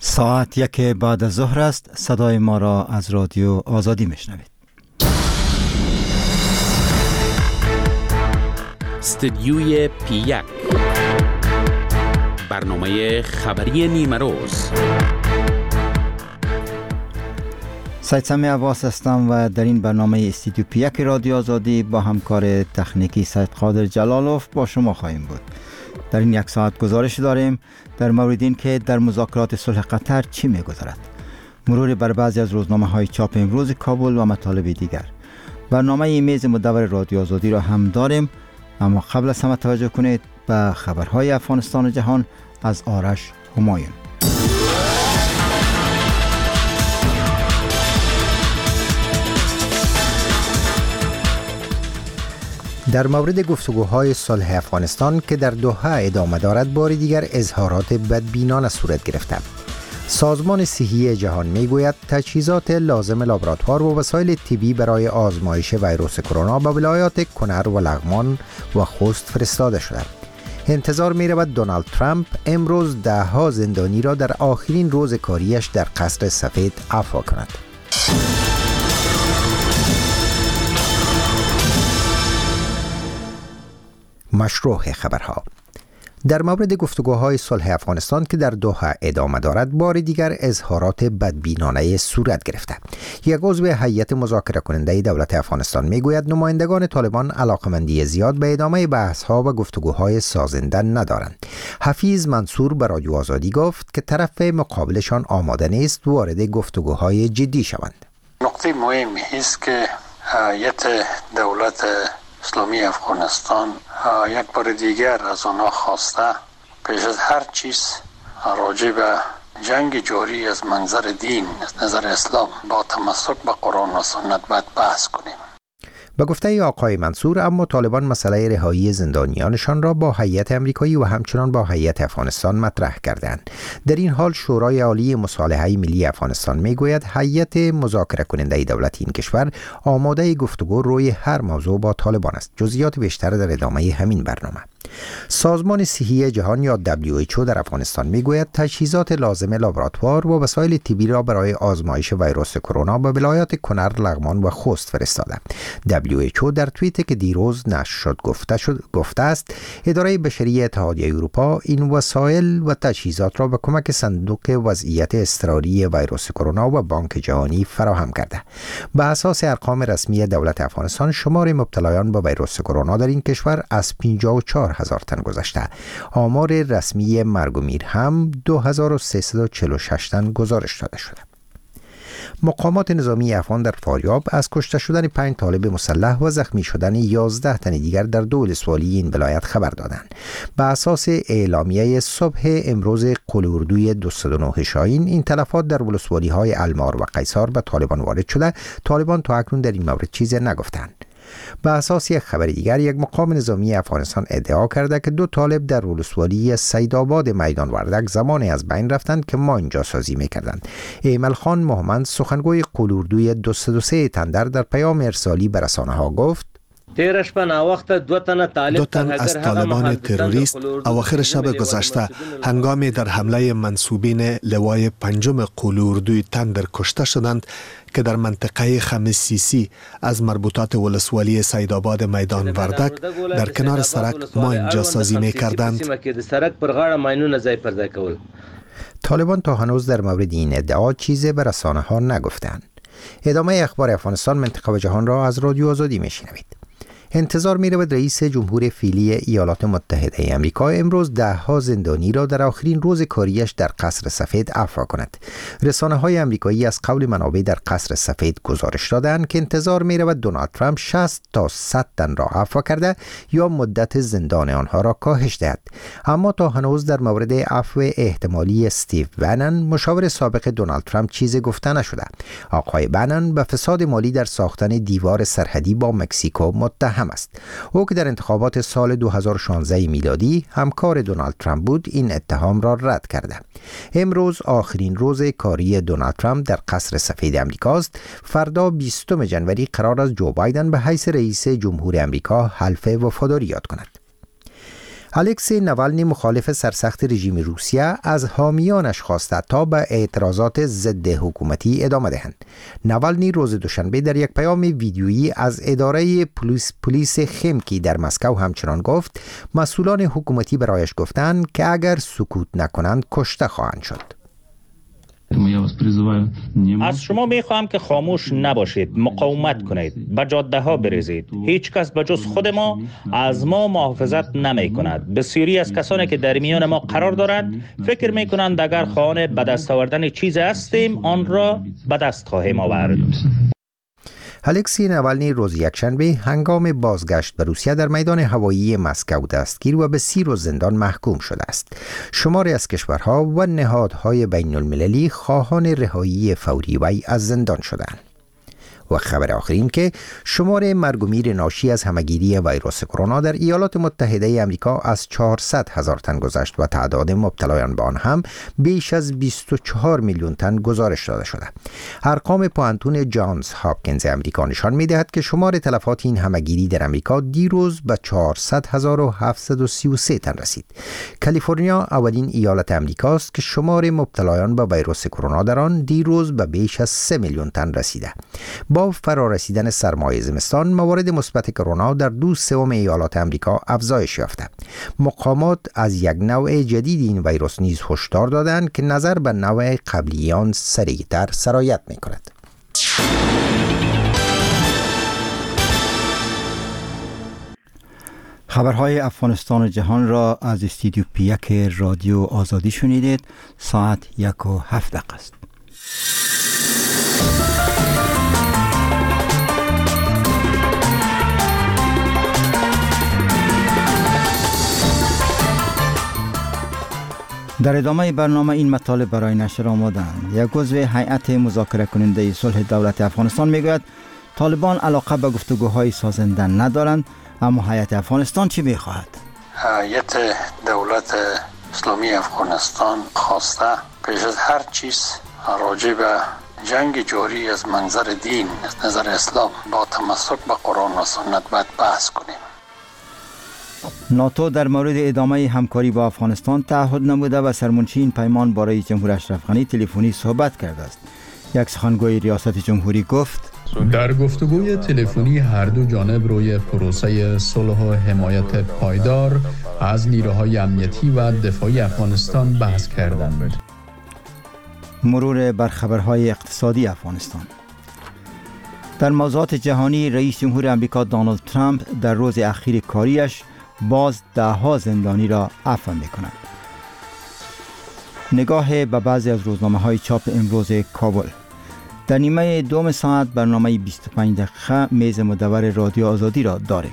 ساعت 1 بعد از ظهر است. صدای ما را از رادیو آزادی میشنوید. استدیوی P1 برنامه خبری نیمه روز. سید سمی عباس هستم و در این برنامه استدیو P1 رادیو آزادی با همکار تکنیکی سید قادر جلالوف با شما خواهیم بود. در این یک ساعت گزارش داریم در مورد این که در مذاکرات صلح قطر چی می‌گذرد، مرور بر بعضی از روزنامه‌های چاپ امروز کابل و مطالب دیگر. برنامه میز مدور رادیو آزادی را هم داریم، اما قبل از همه توجه کنید به خبرهای افغانستان و جهان از آرش همایون. در مورد گفتگوهای صلح افغانستان که در دوحه ادامه دارد، بار دیگر اظهارات بدبینانه صورت گرفته. سازمان صحی جهان میگوید تجهیزات لازم لابراتوار و وسایل طبی برای آزمایش ویروس کرونا به ولایات کنر و لغمان و خوست فرستاده شده. انتظار می رود دونالد ترامپ امروز 10 زندانی را در آخرین روز کاریش در قصر سفید عفو کند. مشروع خبرها. در مورد گفتگوهای صلح افغانستان که در دوحه ادامه دارد، بار دیگر اظهارات بدبینانه صورت گرفته. یک عضو هیئت مذاکره کننده دولت افغانستان میگوید نمایندگان طالبان علاقمندی زیاد به ادامه بحث‌ها و گفتگوهای سازنده ندارند. حفیظ منصور به رادیو آزادی گفت که طرف مقابلشان آماده نیست وارد گفتگوهای جدی شوند. نقطه مهمی است که هیئت دولت اسلامی افغانستان یک بار دیگر از آنها خواسته پیش از هر چیز راجع به جنگ جاری از منظر دین، از نظر اسلام با تمسک به قرآن و سنت باید بحث کنیم. به گفته آقای منصور، اما طالبان مسئله رهایی زندانیانشان را با هیئت امریکایی و همچنان با هیئت افغانستان مطرح کردند. در این حال شورای عالی مصالحه ملی افغانستان میگوید هیئت مذاکره کننده دولت این کشور آماده گفتگو روی هر موضوع با طالبان است. جزئیات بیشتر در ادامه همین برنامه. سازمان صحی جهان یا WHO در افغانستان میگوید تجهیزات لازم لابراتوار و وسایل طبی را برای آزمایش ویروس کرونا به ولایات کنر، لغمان و خوست فرستاده. WHO در توییتی که دیروز نشر شد گفته است اداره بشری اتحادیه اروپا این وسایل و تجهیزات را به کمک صندوق وضعیت اضطراری ویروس کرونا و بانک جهانی فراهم کرده. به اساس ارقام رسمی دولت افغانستان، شمار مبتلایان به ویروس کرونا در این کشور از 54,000 تن گذشته. آمار رسمی مرگ و میر هم 2346 تن گزارش داده شده. مقامات نظامی افغان در فاریاب از کشته شدن 5 طالب مسلح و زخمی شدن 11 تن دیگر در 2 ولسوالی این ولایت خبر دادند. به اساس اعلامیه صبح امروز قلوردوی 209 شاهین، این تلفات در ولسوالی های المار و قیصار به طالبان وارد شده. طالبان تا اکنون در این مورد چیزی نگفتند. به اساس یک خبر دیگر، یک مقام نظامی افغانستان ادعا کرده که 2 طالب در ولسوالی سیدآباد میدان وردک زمانی از بین رفتند که ماین جاسازی می‌کردند. ایمل خان محمد، سخنگوی قلوردوی 203 تندر، در پیام ارسالی به رسانه‌ها گفت: 2 تن از طالبان تروریست اواخر شب گذشته هنگامی در حمله منسوبین لوای 5 قلوردوی تندر کشته شدند که در منطقه خمسیسی از مربوطات ولسوالی سیدآباد میدان وردک در کنار سرک ماین جاسازی می‌کردند. طالبان تا هنوز در مورد این ادعا چیزی به رسانه‌ها نگفتند. ادامه اخبار افغانستان، منطقه و جهان را از رادیو آزادی میشنوید. انتظار می رود رئیس جمهور فعلی ایالات متحده آمریکا امروز 10 زندانی را در آخرین روز کاریش در قصر سفید عفو کند. رسانه‌های آمریکایی از قول منابع در قصر سفید گزارش دادند که انتظار می رود دونالد ترامپ 60 تا 100 تن را عفو کرده یا مدت زندان آنها را کاهش دهد. اما تا هنوز در مورد عفو احتمالی استیو بنن، مشاور سابق دونالد ترامپ، چیزی گفته نشده. آقای بنن به فساد مالی در ساختن دیوار سرحدی با مکزیکو متهم است. او که در انتخابات سال 2016 میلادی همکار دونالد ترامپ بود، این اتهام را رد کرده. امروز آخرین روز کاری دونالد ترامپ در قصر سفید آمریکاست. فردا 20 جنوری قرار است جو بایدن به حیث رئیس جمهور آمریکا حلف وفاداری یاد کند. الکسی نوالنی مخالف سرسخت رژیم روسیه از حامیانش خواسته تا به اعتراضات ضد حکومتی ادامه دهند. نوالنی روز دوشنبه در یک پیام ویدیویی از اداره پلیس خمکی در مسکو همچنان گفت مسئولان حکومتی برایش گفتند که اگر سکوت نکنند کشته خواهند شد. از شما میخواهم که خاموش نباشید، مقاومت کنید، به جاده ها بریزید. هیچ کس به جز خود ما از ما محافظت نمی کند. بسیاری از کسانی که در میان ما قرار دارند فکر می کنند اگر خواهان به دست آوردن چیزی هستیم آن را به دست خواهیم آورد. الکسی نوالنی روز یکشنبه هنگام بازگشت به روسیه در میدان هوایی مسکو دستگیر و به 30 روز زندان محکوم شده است. شماری از کشورها و نهادهای بین المللی خواهان رهایی فوری وی از زندان شدند. و خبر آخر این که شمار مرگ و میر ناشی از همهگیری ویروس کرونا در ایالات متحده آمریکا از 400,000 تن گذشت و تعداد مبتلایان به آن هم بیش از 24 میلیون تن گزارش داده شده. ارقام پوانتون جانز هاپکینز آمریکا نشان می‌دهد که شمار تلفات این همهگیری در آمریکا دیروز به 400,733 تن رسید. کالیفرنیا اولین ایالت آمریکاست که شمار مبتلایان به ویروس کرونا در آن دیروز به بیش از 3 میلیون تن رسیده. با فرارسیدن سرمای زمستان موارد مثبت کرونا در 2/3 ایالات آمریکا افزایش یافته. مقامات از یک نوع جدید این ویروس نیز هشدار دادند که نظر به نوع قبلی آن سریعتر سرایت می‌کند. خبرهای افغانستان و جهان را از استودیو پیک رادیو آزادی شنیدید. ساعت 1:07 است. در ادامه برنامه این مطالب برای نشر آمدند. یک عضو هیئت مذاکره کننده صلح دولت افغانستان میگوید طالبان علاقه به گفتگوهای سازنده ندارند، اما هیئت افغانستان چی میخواهد؟ هیئت دولت اسلامی افغانستان خواسته پیش از هر چیز راجع به جنگ جاری از منظر دین، از نظر اسلام با تمسک به قرآن و سنت باید بحث کنیم. ناتو در مورد ادامه همکاری با افغانستان تعهد نموده و سرمنشی این پیمان با رئیس جمهور اشرف غنی تلفنی صحبت کرده است. یک سخنگوی ریاست جمهوری گفت در گفتگوی تلفنی هر دو جانب روی پروسه صلح و حمایت پایدار از نیروهای امنیتی و دفاعی افغانستان بحث کردند. مرور بر خبرهای اقتصادی افغانستان. در موضوعات جهانی رئیس جمهور امریکا دونالد ترامپ در روز اخیر کاریش باز 10 زندانی را عفو می‌کند. نگاه به بعضی از روزنامه‌های چاپ امروز کابل. در نیمه دوم ساعت برنامه 25 دقیقه میز مدور رادیو آزادی را داریم.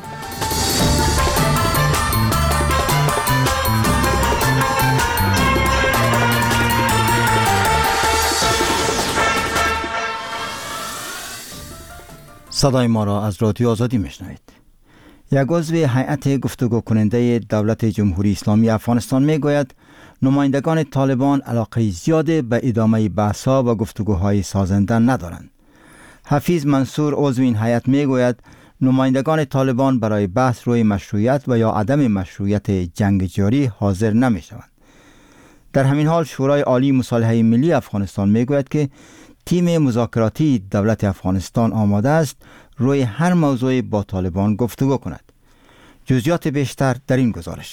صدای ما را از رادیو آزادی میشنوید. یک عضو هیئت گفتگو کننده دولت جمهوری اسلامی افغانستان میگوید نمایندگان طالبان علاقه زیاده به ادامه بحث‌ها و گفتگوهای سازنده ندارند. حفیظ منصور عضو این هیئت میگوید نمایندگان طالبان برای بحث روی مشروعیت و یا عدم مشروعیت جنگ جاری حاضر نمیشوند. در همین حال شورای عالی مصالحه ملی افغانستان میگوید که تیم مذاکراتی دولت افغانستان آماده است روی هر موضوع با طالبان گفتگو کند. جزئیات بیشتر در این گزارش.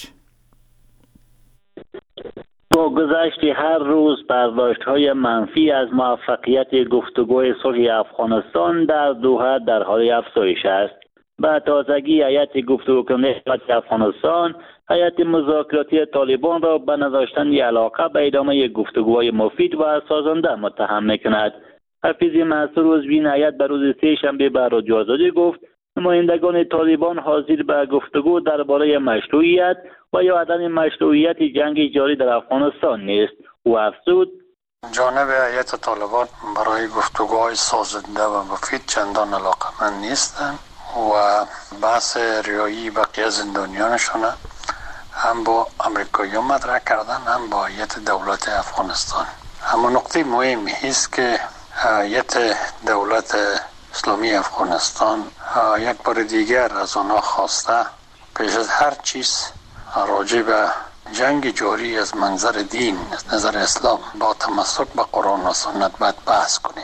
با گذشت هر روز برداشت‌های منفی از موفقیت گفتگوی صلح افغانستان در دوحه در حال افزایش است. با تازگی هیئت گفتگو کننده افغانستان هیئت مذاکراتی طالبان را به نداشتن علاقه به ادامه گفتگوهای مفید و سازنده متهم می‌کند. حفیظ منصور عضو این هیئت به روز سه‌شنبه به رادیو آزادی گفت نمایندگان طالبان حاضر به گفتگو درباره مشروعیت و یا عدم مشروعیت جنگ جاری در افغانستان نیست. او افزود جانب هیئت طالبان برای گفتگوهای سازنده و مفید چندان علاقه‌مند نیستند و بحث رهایی بقیه زندانیانشان هم با امریکایی‌ها مطرح کردن هم با هیئت دولت افغانستان. اما نقطه مهمی است که هیئت دولت اسلامی افغانستان یک بار دیگر از آنها خواسته پیش از هر چیز راجع به جنگ جاری از منظر دین از نظر اسلام با تمسک به قرآن و سنت باید بحث کنیم.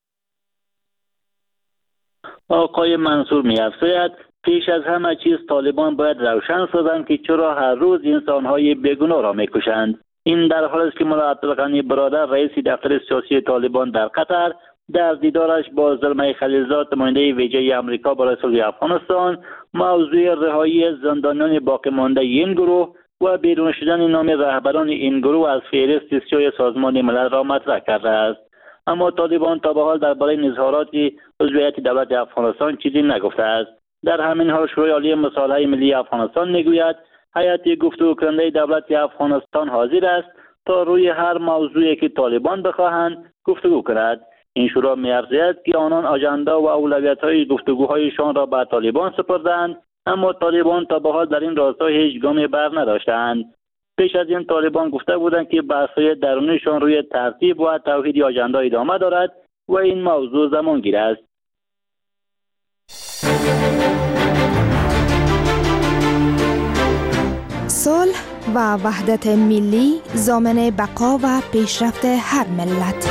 آقای منصور می‌افزاید پیش از همه چیز طالبان باید روشن سازند که چرا هر روز انسان‌های بیگناه را می‌کشند. این در حالی است که ملا عبدالغنی برادر رئیس دفتر سیاسی طالبان در قطر در دیدارش با زلمه خلیلزاد نماینده ویژه آمریکا برای صلح افغانستان موضوع رهایی زندانیان باقی مانده این گروه و بیرون شدن نام رهبران این گروه از فهرست سیاه سازمان ملل را مطرح کرده است. اما طالبان تا به حال درباره اظهارات عضویت دولت افغانستان چیزی نگفته است. در همین حال شورای عالی مصالحه ملی افغانستان میگوید هیئت گفتگو کننده دولت افغانستان حاضر است تا روی هر موضوعی که طالبان بخواهند گفتگو کند. این شورا می‌ارزید که آنان آژاندا و اولویت‌های گفتگوهایشان را به طالبان سپردند، اما طالبان تا به حال در این راستا هیچ گامی بر نداشتند. پیش از این طالبان گفته بودند که بحث‌های درونیشان روی ترتیب و توحید آژاندا ادامه دارد و این موضوع زمانگیر است. صلح و وحدت ملی ضامن بقا و پیشرفت هر ملت.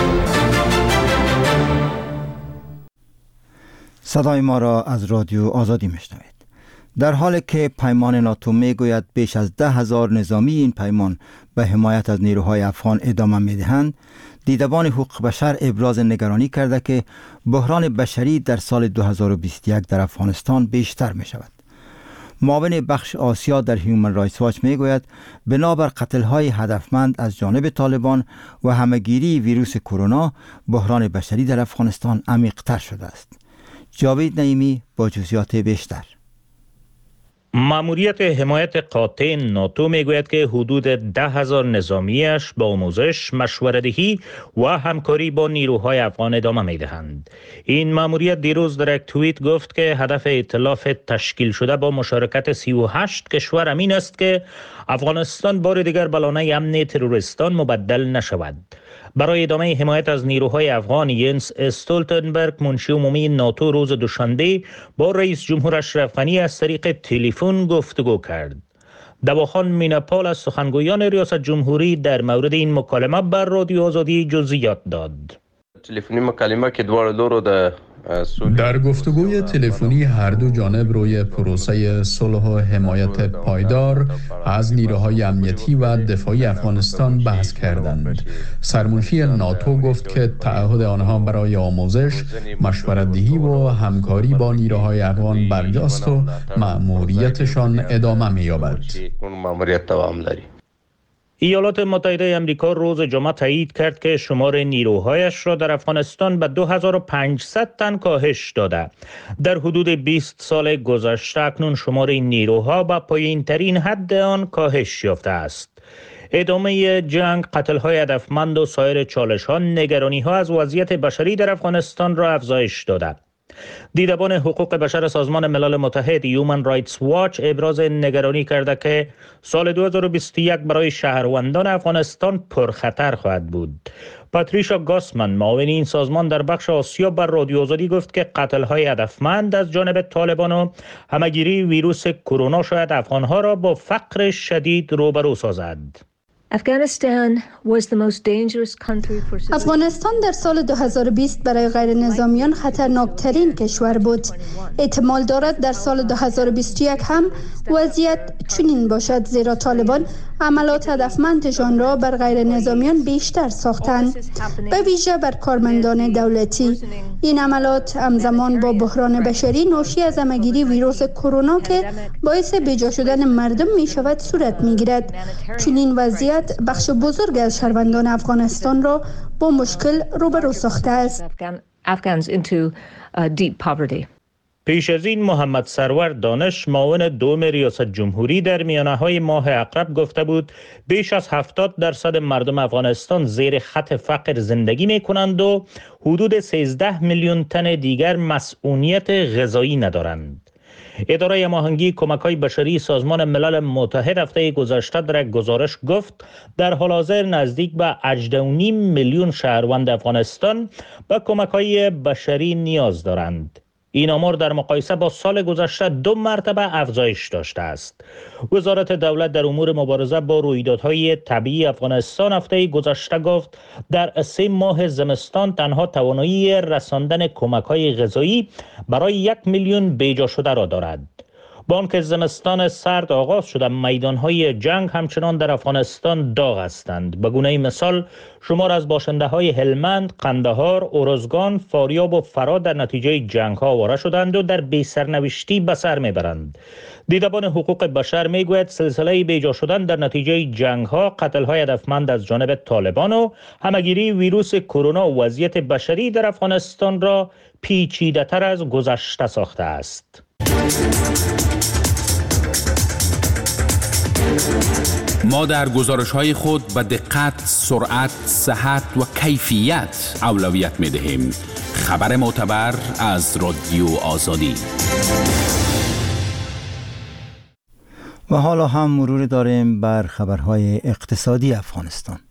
صدای ما را از رادیو آزادی میشنوید. در حالی که پیمان ناتو میگوید بیش از 10,000 نظامی این پیمان به حمایت از نیروهای افغان ادامه میدهند، دیدبان حقوق بشر ابراز نگرانی کرده که بحران بشری در سال 2021 در افغانستان بیشتر می شود. معاون بخش آسیا در هیومن رایتس واچ می گوید بنابر قتل‌های هدفمند از جانب طالبان و همهگیری ویروس کرونا بحران بشری در افغانستان عمیق‌تر شده است. جاوید نعیمی با جزئیات بیشتر. ماموریت حمایت قاطع ناتو میگوید که حدود 10,000 نظامیش با آموزش، مشوره‌دهی و همکاری با نیروهای افغان ادامه میدهند. این ماموریت دیروز در یک توییت گفت که هدف ائتلاف تشکیل شده با مشارکت 38 کشور امین است که افغانستان بار دیگر به لانه امن تروریستان مبدل نشود. برای ادامه حمایت از نیروهای افغان، ینس استولتنبرگ منشی عمومی ناتو روز دوشنبه با رئیس جمهور اشرف غنی از طریق تلفن گفتگو کرد. دواخان میناپال از سخنگویان ریاست جمهوری در مورد این مکالمه بر رادیو آزادی جزئیات داد. تلفنی مکالمه که دوار لورو در گفتگوی تلفنی هر دو جانب روی پروسه صلح و حمایت پایدار از نیروهای امنیتی و دفاعی افغانستان بحث کردند. سرمنشی ناتو گفت که تعهد آنها برای آموزش، مشورت‌دهی و همکاری با نیروهای افغان برجاست و مأموریتشان ادامه می‌یابد. ایالات متحده آمریکا روز جمعه تایید کرد که شمار نیروهایش را در افغانستان به 2500 تن کاهش داده. در حدود 20 سال گذشته اکنون شمار این نیروها به پایین‌ترین حد آن کاهش یافته است. ادامه جنگ، قتل‌های هدفمند و سایر چالش‌ها نگرانی‌ها از وضعیت بشری در افغانستان را افزایش داده. دیدبان حقوق بشر سازمان ملل متحد هیومن رایتس واچ ابراز نگرانی کرده که سال 2021 برای شهروندان افغانستان پرخطر خواهد بود. پاتریشا گاسمن معاون این سازمان در بخش آسیا بر رادیو آزادی گفت که قتل‌های هدفمند از جانب طالبان و همهگیری ویروس کرونا شاید افغان‌ها را با فقر شدید روبرو سازد. افغانستان در سال 2020 برای غیر نظامیان خطرناکترین کشور بود. احتمال دارد در سال 2021 هم وضعیت چنین باشد، زیرا طالبان عملات هدفمندشان را بر غیر نظامیان بیشتر ساختند، به ویژه بر کارمندان دولتی. این عملات همزمان با بحران بشری ناشی از همهگیری ویروس کرونا که باعث بیجا شدن مردم می شود صورت می گیرد. چنین وضعیت بخش بزرگ از شهروندان افغانستان را با مشکل روبرو ساخته است. پیش از این محمد سرور دانش معاون دوم ریاست جمهوری در میانه‌های ماه عقرب گفته بود بیش از 70% مردم افغانستان زیر خط فقر زندگی می‌کنند و حدود 13 میلیون تن دیگر مسئولیت غذایی ندارند. اداره هماهنگی کمک‌های بشری سازمان ملل متحد هفته گذشته در یک گزارش گفت در حال حاضر نزدیک به 18.5 میلیون شهروند افغانستان به کمک‌های بشری نیاز دارند. این آمار در مقایسه با سال گذشته 2 مرتبه افزایش داشته است. وزارت دولت در امور مبارزه با رویدادهای طبیعی افغانستان هفته گذشته گفت در 3 ماه زمستان تنها توانایی رساندن کمک‌های غذایی برای 1 میلیون بیجا شده را دارد. با آنکه زمستان سرد آغاز شده، میدانهای جنگ همچنان در افغانستان داغ هستند. به گونه مثال شمار از باشنده‌های هلمند، قندهار، ارزگان، فاریاب و فرا در نتیجه جنگ‌ها آواره شدند و در بی‌سرنوشتی به سر می‌برند. دیدبان حقوق بشر میگوید سلسله بیجا شدن در نتیجه جنگ‌ها، قتل‌های هدفمند از جانب طالبان و همه‌گیری ویروس کرونا و وضعیت بشری در افغانستان را پیچیده‌تر از گذشته ساخته است. ما در گزارش‌های خود به دقت، سرعت، صحت و کیفیت اولویت می‌دهیم. خبر معتبر از رادیو آزادی. و حالا هم مرور داریم بر خبرهای اقتصادی افغانستان.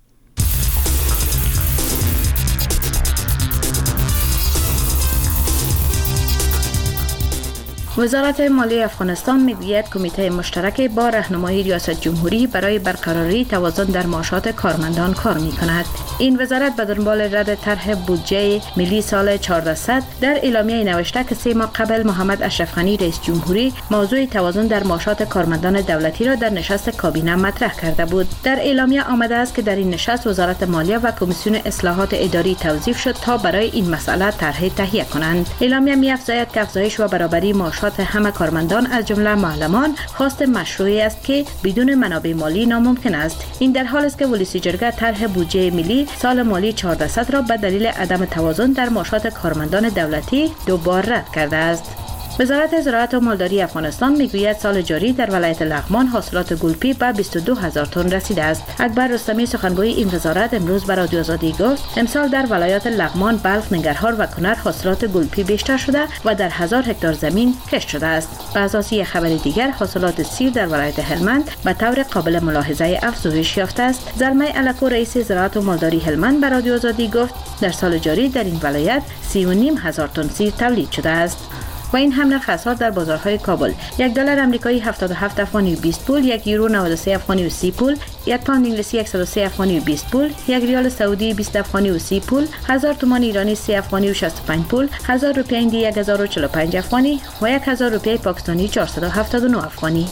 وزارت مالی افغانستان میگوید کمیته مشترک با راهنمایی ریاست جمهوری برای برقراری توازن در معاشات کارمندان کار می‌کند. این وزارت به دنبال رد طرح بودجه ملی سال 1400 در اعلامیه نوشته که 3 ماه قبل محمد اشرف غنی رئیس جمهوری موضوع توازن در معاشات کارمندان دولتی را در نشست کابینه مطرح کرده بود. در اعلامیه آمده است که در این نشست وزارت مالیه و کمیسیون اصلاحات اداری توظیف شد تا برای این مسئله طرح تهیه کنند. اعلامیه می‌افزاید که افزایش و برابری معاشات همه کارمندان از جمله معلمان خواست مشروعی است که بدون منابع مالی ناممکن است. این در حالی است که ولسی جرگه طرح بودجه ملی سال مالی 1400 را به دلیل عدم توازن در معاشات کارمندان دولتی 2 بار رد کرده است. وزارت زراعت و مالداری افغانستان میگوید سال جاری در ولایت لغمان حاصلات گلپی به 22,000 تن رسیده است. اکبر رستمی سخنگوی این وزارت امروز به رادیو آزادی گفت امسال در ولایات لغمان، بلخ، ننگرهار و کنر حاصلات گلپی بیشتر شده و در 1000 هکتار زمین کشت شده است. به اساس یک خبر دیگر حاصلات سیر در ولایت هلمند به طور قابل ملاحظه افزایش یافته است. زلمه الکو رئیس زراعت و مالداری هلمند به رادیو آزادی گفت در سال جاری در این ولایت 3,500 تن سیر تولید شده است. و این هم نرخ اسعار در بازارهای کابل: $1 آمریکایی 77 افغانی و 20 پول، 1 یورو 93 افغانی و 30 پول، 1 پوند انگلیسی 103 افغانی و 20 پول، 1 ریال سعودی 20 افغانی و 30 پول، 1000 تومان ایرانی 3 افغانی و 65 پول، 1000 روپیه هندی 1045 افغانی و 1000 روپیه پاکستانی 479 افغانی.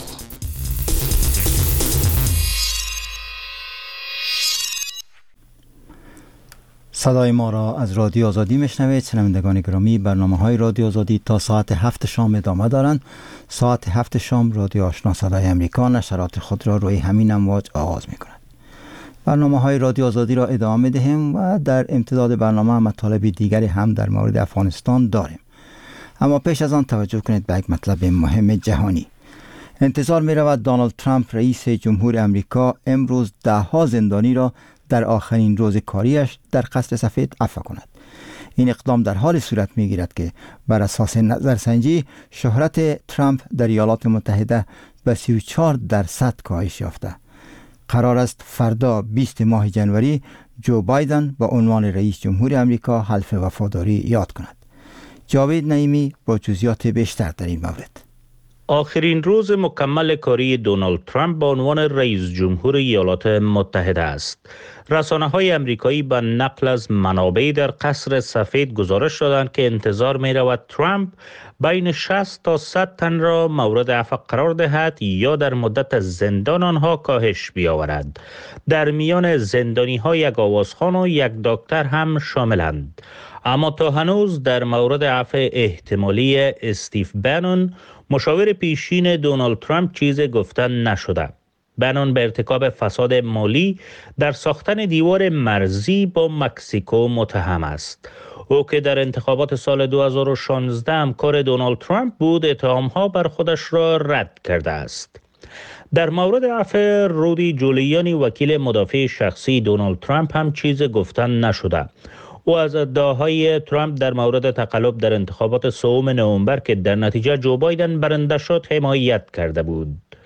صدای ما را از رادیو آزادی میشنوید. شنوندگان گرامی، برنامه‌های رادیو آزادی تا ساعت 7 شام ادامه دارند. ساعت 7 شام رادیو آشنا صدای امریکا نشرات خود را روی همین امواج آغاز می‌کند. برنامه‌های رادیو آزادی را ادامه می‌دهیم و در امتداد برنامه مطالب دیگری هم در مورد افغانستان داریم. اما پیش از آن توجه کنید به یک مطلب مهم جهانی. انتظار می‌رود دونالد ترامپ رئیس جمهور امریکا امروز 10 زندانی را در آخرین روز کاریش در قصر سفید عفو کند. این اقدام در حال صورت می‌گیرد که بر اساس نظرسنجی شهرت ترامپ در ایالات متحده به 34% کاهش یافته. قرار است فردا 20 ماه جنوری جو بایدن با عنوان رئیس جمهور امریکا حلف وفاداری یاد کند. جاوید نعیمی با جزئیات بیشتر در این مورد. آخرین روز مکمل کاری دونالد ترامپ به عنوان رئیس جمهور ایالات متحده است. رسانه‌های امریکایی به نقل از منابع در قصر سفید گزارش دادند که انتظار می‌رود ترامپ بین 60 تا 100 تن را مورد عفو قرار دهد یا در مدت از زندان آنها کاهش بیاورد. در میان زندانی‌ها یک آوازخوان و یک دکتر هم شاملند. اما تا هنوز در مورد عفو احتمالی استیو بنون، مشاور پیشین دونالد ترامپ، چیز گفتن نشده. بنون به ارتکاب فساد مالی در ساختن دیوار مرزی با مکزیکو متهم است. او که در انتخابات سال 2016 همکار دونالد ترامپ بود، اتهام‌ها بر خودش را رد کرده است. در مورد عفو رودی جولیانی، وکیل مدافع شخصی دونالد ترامپ، هم چیز گفتن نشده. او از ادعاهای ترامپ در مورد تقلب در انتخابات 3 نوامبر که در نتیجه جو بایدن برنده شد حمایت کرده بود.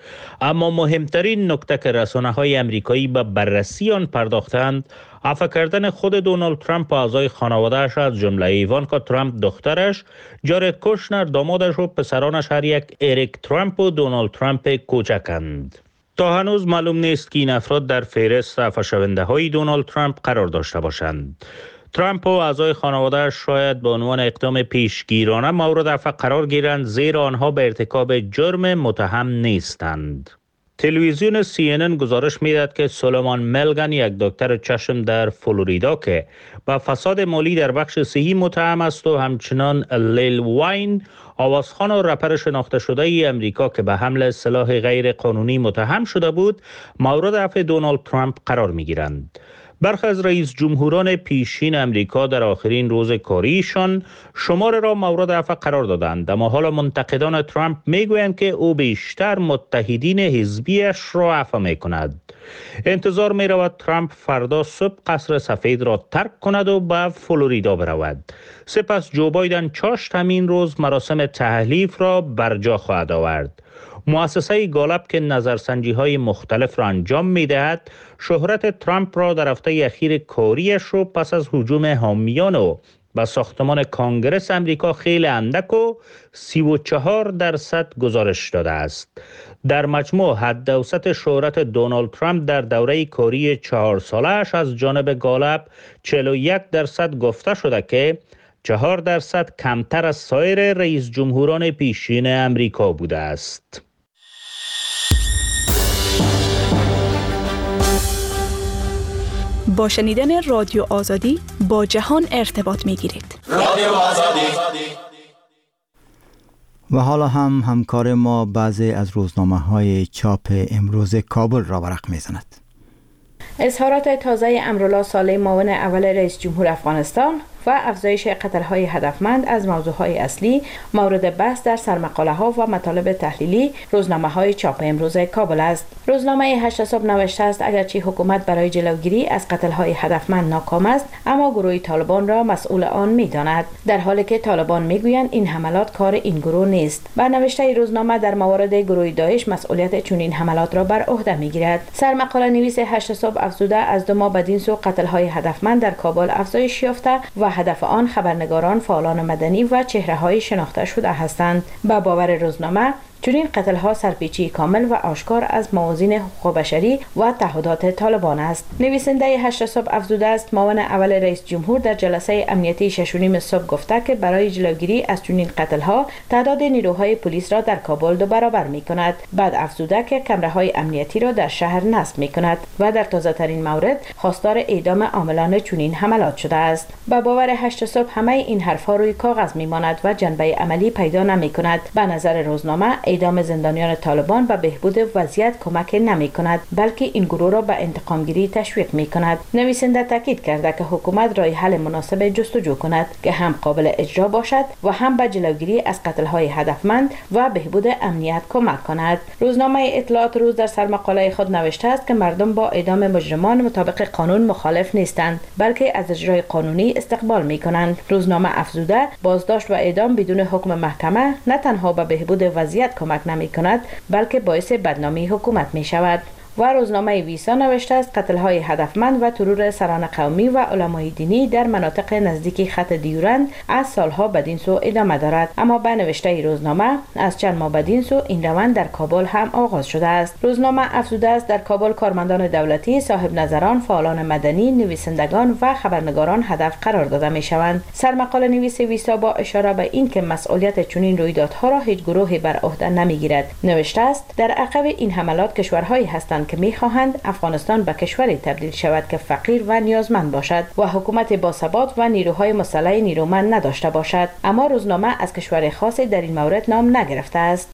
اما مهمترین نکته که رسانه‌های امریکایی به بررسی آن پرداختند عفو کردن خود دونالد ترامپ و اعضای خانواده‌اش از جمله ایوانکا ترامپ دخترش، جارد کوشنر دامادش و پسرانش هر یک اریک ترامپ و دونالد ترامپ کوچکند. تا هنوز معلوم نیست که این افراد در فهرست عفو شونده های دونالد ترامپ قرار داشته باشند. ترامپ و اعضای خانواده‌اش شاید به عنوان اقدام پیشگیرانه مورد عفو قرار گیرند، زیرا آنها به ارتکاب جرم متهم نیستند. تلویزیون CNN گزارش می‌دهد که سولومان ملگن، یک دکتر چشم در فلوریدا که با فساد مالی در بخش صحی متهم است، و همچنان لیل واین، آوازخوان و رپر شناخته شده ای امریکا که به حمل سلاح غیر قانونی متهم شده بود، مورد عفو دونالد ترامپ قرار می‌گیرند. برخی از رئیس جمهوران پیشین امریکا در آخرین روز کاریشان شمار را مورد عفو قرار دادند، اما حالا منتقدان ترامپ میگویند که او بیشتر متحدین حزبیش را عفو میکند. انتظار میرود ترامپ فردا صبح قصر سفید را ترک کند و به فلوریدا برود. سپس جو بایدن چاشت همین روز مراسم تحلیف را برجا خواهد آورد. مؤسسه گالپ که نظرسنجی‌های مختلف را انجام می‌دهد، شهرت ترامپ را در هفته اخیر کاریش رو پس از هجوم حامیان و به ساختمان کانگرس امریکا خیلی اندک و 34% گزارش داده است. در مجموع حد اوسط شهرت دونالد ترامپ در دوره کاری 4 ساله‌اش از جانب گالپ 41% گفته شده که 4% کمتر از سایر رئیس جمهوران پیشین امریکا بوده است. با شنیدن رادیو آزادی با جهان ارتباط می گیرید. رادیو آزادی. و حالا هم همکار ما بعضی از روزنامه‌های چاپ امروز کابل را ورق می‌زند. اظهارات تازه امرالله صالح، معاون اول رئیس جمهور افغانستان، و افزایش قتل‌های هدفمند از موضوعهای اصلی مورد بحث در سرمقاله‌ها و مطالب تحلیلی روزنامه‌های چاپ امروز کابل است. روزنامه 8 صبح نوشته است اگرچه حکومت برای جلوگیری از قتل‌های هدفمند ناکام است، اما گروه طالبان را مسئول آن می‌داند، در حالی که طالبان می‌گویند این حملات کار این گروه نیست. بر نوشته روزنامه در مورد گروه داعش مسئولیت چنین حملات را بر عهده می‌گیرد. سرمقاله نویس 8 صبح افزوده از 2 ماه بدین سو قتل‌های هدفمند در کابل افزایش یافته و هدف آن خبرنگاران، فعالان مدنی و چهره‌های شناخته شده هستند. به باور روزنامه چنین قتل‌ها سرپیچی کامل و آشکار از موازین حقوق بشری و تعهدات طالبان است. نویسنده 8 صبح افزوده است معاون اول رئیس جمهور در جلسه امنیتی 6:30 صبح گفته که برای جلوگیری از چنین قتل‌ها تعداد نیروهای پلیس را در کابل 2 برابر می‌کند. بعد افزوده که کمره‌های امنیتی را در شهر نصب می‌کند و در تازه‌ترین مورد خواستار اعدام عاملان چنین حملات شده است. به باور 8 صبح همه این حرف‌ها روی کاغذ می‌ماند و جنبه عملی پیدا نمی‌کند. به نظر روزنامه اعدام زندانیان طالبان به بهبود وضعیت کمک نمی کند، بلکه این گروه را به انتقام گیری تشویق می کند. نویسنده تاکید کرده که حکومت راه حل مناسب جستجو کند که هم قابل اجرا باشد و هم به جلوگیری از قتل‌های هدفمند و بهبود امنیت کمک کند. روزنامه اطلاعات روز در سرمقاله خود نوشته است که مردم با اعدام مجرمان مطابق قانون مخالف نیستند، بلکه از اجرای قانونی استقبال می کنند. روزنامه افزوده بازداشت و اعدام بدون حکم محکمه نه تنها به بهبود وضعیت کمک نمی کند، بلکه باعث بدنامی حکومت می شود. و روزنامه ویسا نوشته است قتل‌های هدفمند و ترور سران قومی و علمای دینی در مناطق نزدیک خط دیورند از سالها بدین سو ادامه دارد، اما به نوشته روزنامه از چند ماه بدین سو این روند در کابل هم آغاز شده است. روزنامه افزوده است در کابل کارمندان دولتی، صاحب نظران، فعالان مدنی، نویسندگان و خبرنگاران هدف قرار داده می‌شوند. سرمقاله نویس ویسا با اشاره به اینکه مسئولیت چنین رویدادها را هیچ گروهی بر عهده نمی‌گیرد نوشته است در عقب این حملات کشورهایی هستند که می‌خواهند افغانستان به کشوری تبدیل شود که فقیر و نیازمند باشد و حکومت باثبات و نیروهای مسلح نیرومند نداشته باشد، اما روزنامه از کشور خاصی در این مورد نام نگرفته است.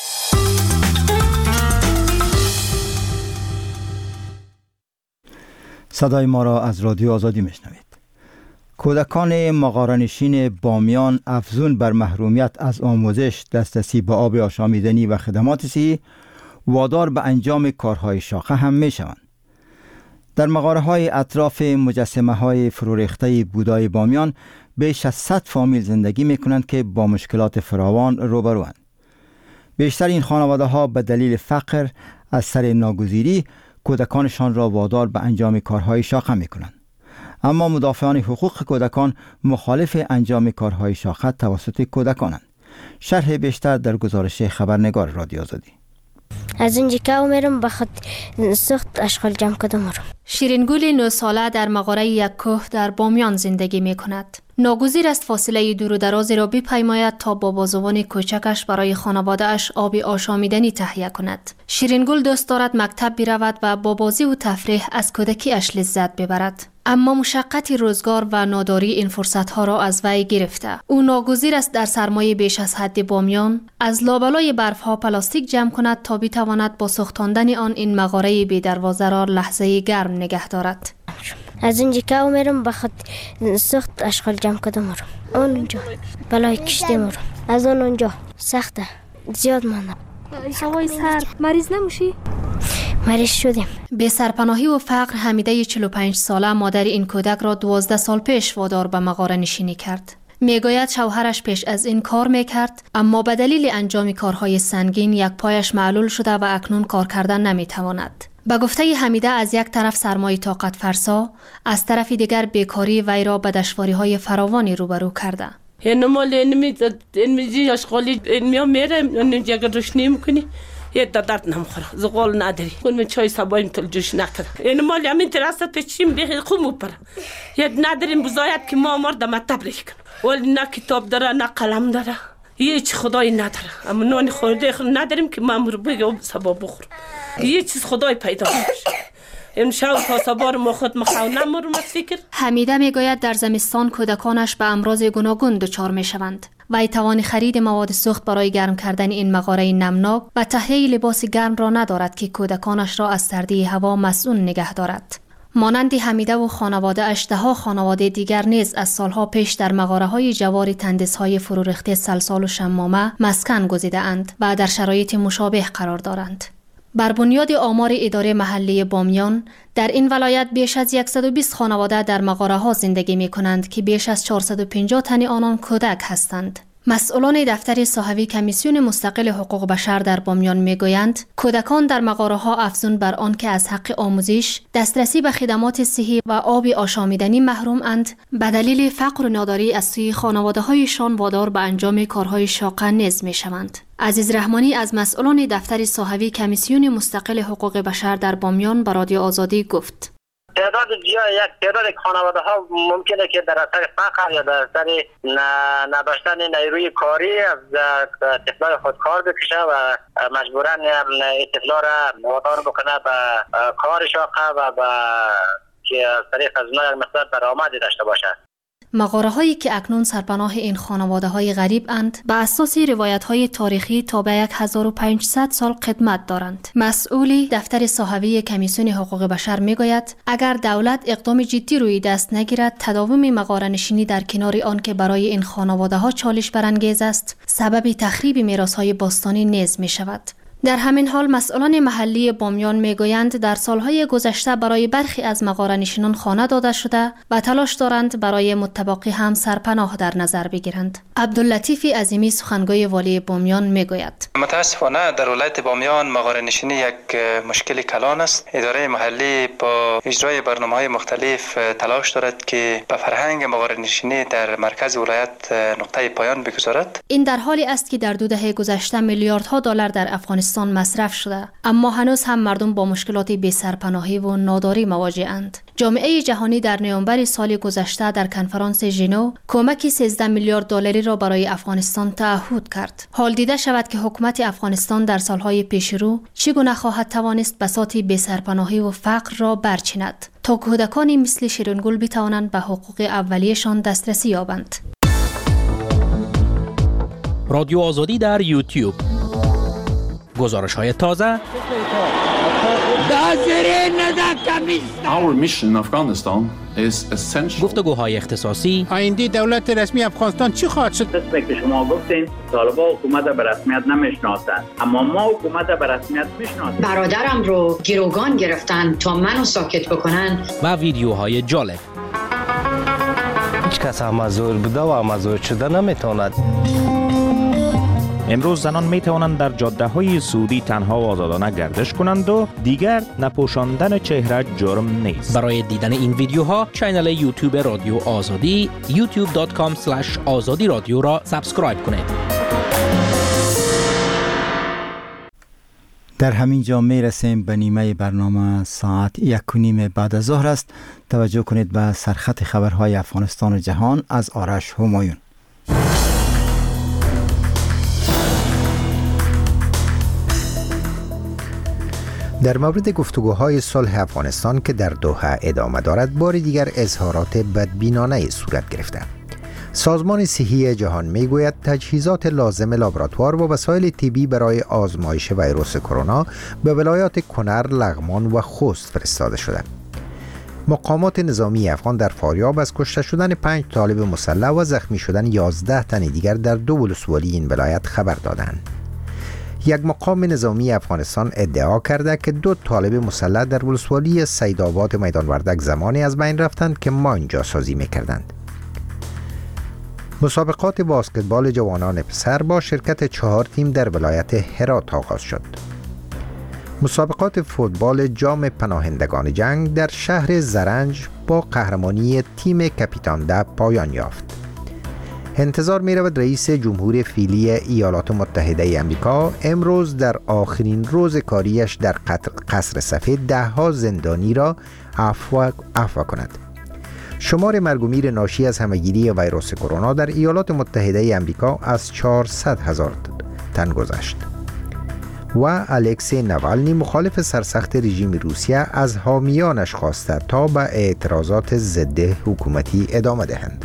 صدای ما را از رادیو آزادی میشنوید. کودکان مغاره‌نشین بامیان افزون بر محرومیت از آموزش، دسترسی به آب آشامیدنی و خدمات صحی وادار به انجام کارهای شاقه هم می شوند. در مغاره‌های اطراف مجسمه‌های فرورخته بودای بامیان بیش از 100 فامیل زندگی می کنند که با مشکلات فراوان روبروند. بیشتر این خانواده ها به دلیل فقر از سر ناگزیری کودکانشان را وادار به انجام کارهای شاقه می کنند. اما مدافعان حقوق کودکان مخالف انجام کارهای شاقه توسط کودکانند. شرح بیشتر در گزارش خبرنگار رادیو آزادی. از اینجا که میرم بخاط سخت اشغال جمع کردم. شیرینگل 9 ساله در مغاره یک کوه در بامیان زندگی می کند. ناگزیر است فاصله دور و درازی را بپیماید تا با بازوان کوچکش برای خانواده اش آب آشامیدنی تهیه کند. شیرینگل دوست دارد مکتب برود و با بازی و تفریح از کودکی اش لذت ببرد. اما مشقت روزگار و ناداری این فرصتها را از وی گرفته. او ناگزیر است در سرمایه بیش از حد بامیان از لابلای برفها پلاستیک جمع کند تا بتواند با سوختاندن آن این مغاره بی دروازه را لحظه گرم نگه دارد. از اینجا که میرم بخاط سخت اشغال جمع کردم. اونجا بلای کشتی میرم. از اونجا سخته زیاد مانم. هوای سرد. مریض نمیشی؟ مریض شدیم. به سرپناهی و فقر حمیده 45 ساله مادر این کودک را 12 سال پیش وادار به مغاره نشینی کرد. میگوید شوهرش پیش از این کار میکرد، اما به دلیل انجام کارهای سنگین یک پایش معلول شده و اکنون کار کردن نمیتواند. به گفته حمیده از یک طرف سرمایه طاقت فرسا، از طرف دیگر بیکاری وی را به دشواری‌های فراوانی روبرو کرده. یعنی مال اینمی اشغالی اینمی میره اینجا روش نمیکنی یه درد نمیخوره زغال نداری اون چای صبایم تل جوش نکرد این مال همین تراسه پیچیم به خوب میپره یه نداریم بزاید که ما مرد مطب ریش کن ولی نه کتاب داره نه قلم داره هیچ خدایی نداره اما نان خورده نداریم که ما مرو بگم سبا بخور یه چیز خدای پیدا میشه امشب تا صبح ما خود مخاونم مرو فکر. حمیده میگوید در زمستان کودکانش به امراض گوناگون دچار میشوند. وی توان خرید مواد سوخت برای گرم کردن این مغاره نمناک و تهیه لباس گرم را ندارد که کودکانش را از سردی هوا مسئول نگه دارد. مانند حمیده و خانواده اش دهها خانواده دیگر نیز از سالها پیش در مغاره‌های جوار تندیس‌های فرورخته سلسال و شمامه مسکن گزیده اند و در شرایط مشابه قرار دارند. بر بنیاد آمار اداره محلی بامیان در این ولایت بیش از 120 خانواده در مغاره‌ها زندگی می‌کنند که بیش از 450 تن آنان کودک هستند. مسئولان دفتر صاحبی کمیسیون مستقل حقوق بشر در بامیان میگویند کودکان در مغاره‌ها افزون بر آن که از حق آموزش، دسترسی به خدمات صحی و آب آشامیدنی محروم اند، به دلیل فقر و ناداری از سوی خانواده‌هایشان وادار به انجام کارهای شاقه نیز میشوند. عزیز رحمانی از مسئولان دفتر صاحبی کمیسیون مستقل حقوق بشر در بامیان به رادیو آزادی گفت: تعداد یک تعداد خانواده ها ممکنه که در اثر فقر یا در اثر نداشتن نیروی کاری از طفلای خود کار بکشه و مجبورا طفلا را وادار بکنه به کار شاقه و به که از طریق از اونها مثلا درآمدی داشته باشه. مغاره هایی که اکنون سرپناه این خانواده های غریب اند به اساس روایت های تاریخی تا به 1500 سال قدمت دارند. مسئولی دفتر صاحبی کمیسیون حقوق بشر میگوید اگر دولت اقدام جدی روی دست نگیرد تداوم مغاره نشینی در کنار آن که برای این خانواده ها چالش برانگیز است سبب تخریب میراث های باستانی نیز می شود. در همین حال مسئولان محلی بامیان میگویند در سالهای گذشته برای برخی از مغاره نشینان خانه داده شده و تلاش دارند برای متبقی هم سرپناه در نظر بگیرند. عبداللطیف عظیمی سخنگوی والی بامیان میگوید: متاسفانه در ولایت بامیان مغاره نشینی یک مشکل کلان است. اداره محلی با اجرای برنامه‌های مختلف تلاش دارد که به فرهنگ مغاره نشینی در مرکز ولایت نقطه پایان بگذارد. این در حالی است که در 2 دهه گذشته میلیاردها دلار در افغانستان مصرف شده، اما هنوز هم مردم با مشکلات بی‌سرپناهی و ناداری مواجه‌اند. جامعه جهانی در نوامبر سال گذشته در کنفرانس ژنو کمک 13 میلیارد دلاری را برای افغانستان تعهد کرد. حال دیده شود که حکومت افغانستان در سالهای پیشرو چگونه خواهد توانست بساط بی‌سرپناهی و فقر را برچیند تا کودکانی مثل شیرینگل بتوانند به حقوق اولیه‌شان دسترسی یابند. رادیو آزادی در یوتیوب. گزارش‌های تازه. گفتگوهای اختصاصی. آینده دولت رسمی افغانستان چی خواهد شد؟ قسمی که شما گفتین طالبان حکومت به رسمیت نمیشناسند، اما ما حکومت به رسمیت میشناسیم. برادرم رو گروگان گرفتن تا منو ساکت بکنن. و ویدیوهای جالب. هیچ کس هم مزور بوده و مزور شده نمیتواند. امروز زنان می توانند در جاده‌های سعودی تنها و آزادانه گردش کنند و دیگر نپوشاندن چهره جرم نیست. برای دیدن این ویدیوها کانال یوتیوب رادیو آزادی youtube.com/azadi رادیو را سابسکرایب کنید. در همین جا می رسیم به نیمه برنامه. ساعت 1:30 بعد از ظهر است. توجه کنید به سرخط خبرهای افغانستان و جهان از آرش همایون. در مورد گفتگوهای صلح افغانستان که در دوحه ادامه دارد، بار دیگر اظهارات بدبینانه صورت گرفته. سازمان صحی جهان میگوید تجهیزات لازم لابراتوار و وسایل طبی برای آزمایش ویروس کرونا به ولایات کنر، لغمان و خوست فرستاده شده. مقامات نظامی افغان در فاریاب از کشته شدن 5 طالب مسلح و زخمی شدن 11 تن دیگر در 2 ولسوالی این ولایت خبر دادند. یک مقام نظامی افغانستان ادعا کرده که 2 طالب مسلح در ولسوالی سیدآباد میدان وردک زمانی از بین رفتند که ماین جاسازی می‌کردند. مسابقات بسکتبال جوانان پسر با شرکت 4 تیم در ولایت هرات آغاز شد. مسابقات فوتبال جام پناهندگان جنگ در شهر زرنج با قهرمانی تیم کاپیتان ده پایان یافت. انتظار می رود رئیس جمهور فعلی ایالات متحده آمریکا امروز در آخرین روز کاریش در قصر سفید 10 زندانی را عفو کند. شمار مرگ و میر ناشی از همهگیری ویروس کرونا در ایالات متحده آمریکا از 400,000 تن گذشت. و الکسی نوالنی مخالف سرسخت رژیم روسیه از حامیانش خواسته تا به اعتراضات ضد حکومتی ادامه دهند.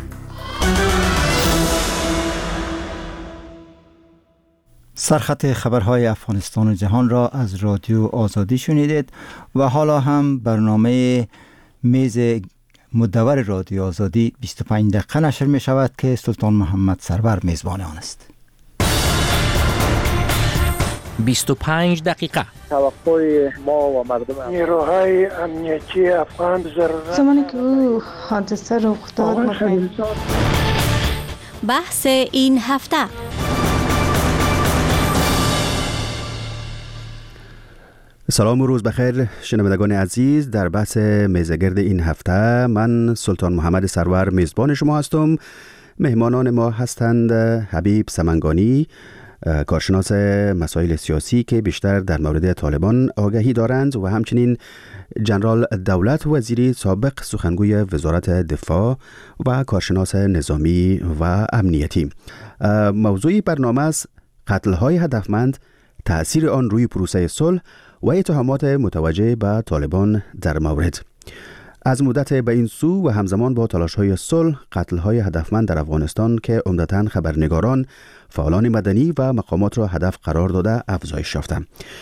سرخط خبرهای افغانستان و جهان را از رادیو آزادی شنیدید و حالا هم برنامه میز مدور رادیو آزادی 25 دقیقه نشر می شود که سلطان محمد سرور میزبان آن است. 25 دقیقه توقع ما و مردم نیروهای امنیتی افغان ضرورت زمانی که او حادثه رخ داد بحث این هفته. سلام و روز بخیر شنوندگان عزیز. در بحث میزگرد این هفته من سلطان محمد سرور میزبان شما هستم. مهمانان ما هستند حبیب سمنگانی، کارشناس مسائل سیاسی که بیشتر در مورد طالبان آگاهی دارند، و همچنین جنرال دولت وزیری سابق سخنگوی وزارت دفاع و کارشناس نظامی و امنیتی. موضوع برنامه است قتل‌های هدفمند، تأثیر آن روی پروسه صلح و اتهامات متوجه به طالبان در مورد. از مدت به این سو و همزمان با تلاش‌های صلح، قتل‌های هدفمند در افغانستان که عمدتاً خبرنگاران، فعالان مدنی و مقامات را هدف قرار داده افزایش یافته.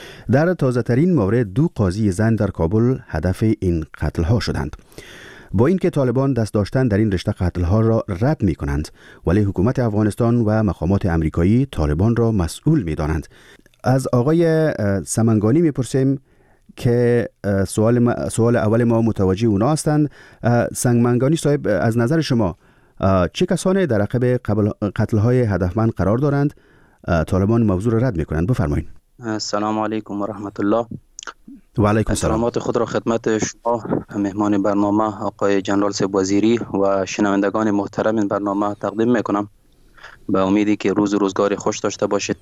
در تازه‌ترین مورد 2 قاضی زن در کابل هدف این قتل‌ها شدند. با اینکه طالبان دست داشتن در این رشته قتل‌ها را رد می‌کنند، ولی حکومت افغانستان و مقامات آمریکایی طالبان را مسئول می‌دانند. از آقای سمنگانی میپرسیم که سوال اول ما متوجه اونا هستند. سمنگانی صاحب، از نظر شما چه کسانی در عقب قتل‌های هدفمند قرار دارند؟ طالبان موضوع را رد میکنند. بفرمایید. السلام علیکم و رحمت الله. و علیکم السلام. سلامات خود را خدمت شما مهمان برنامه آقای جنرال سیب وزیری و شنوندگان محترم این برنامه تقدیم میکنم. به امیدی که روزگار خوش داشته باشید.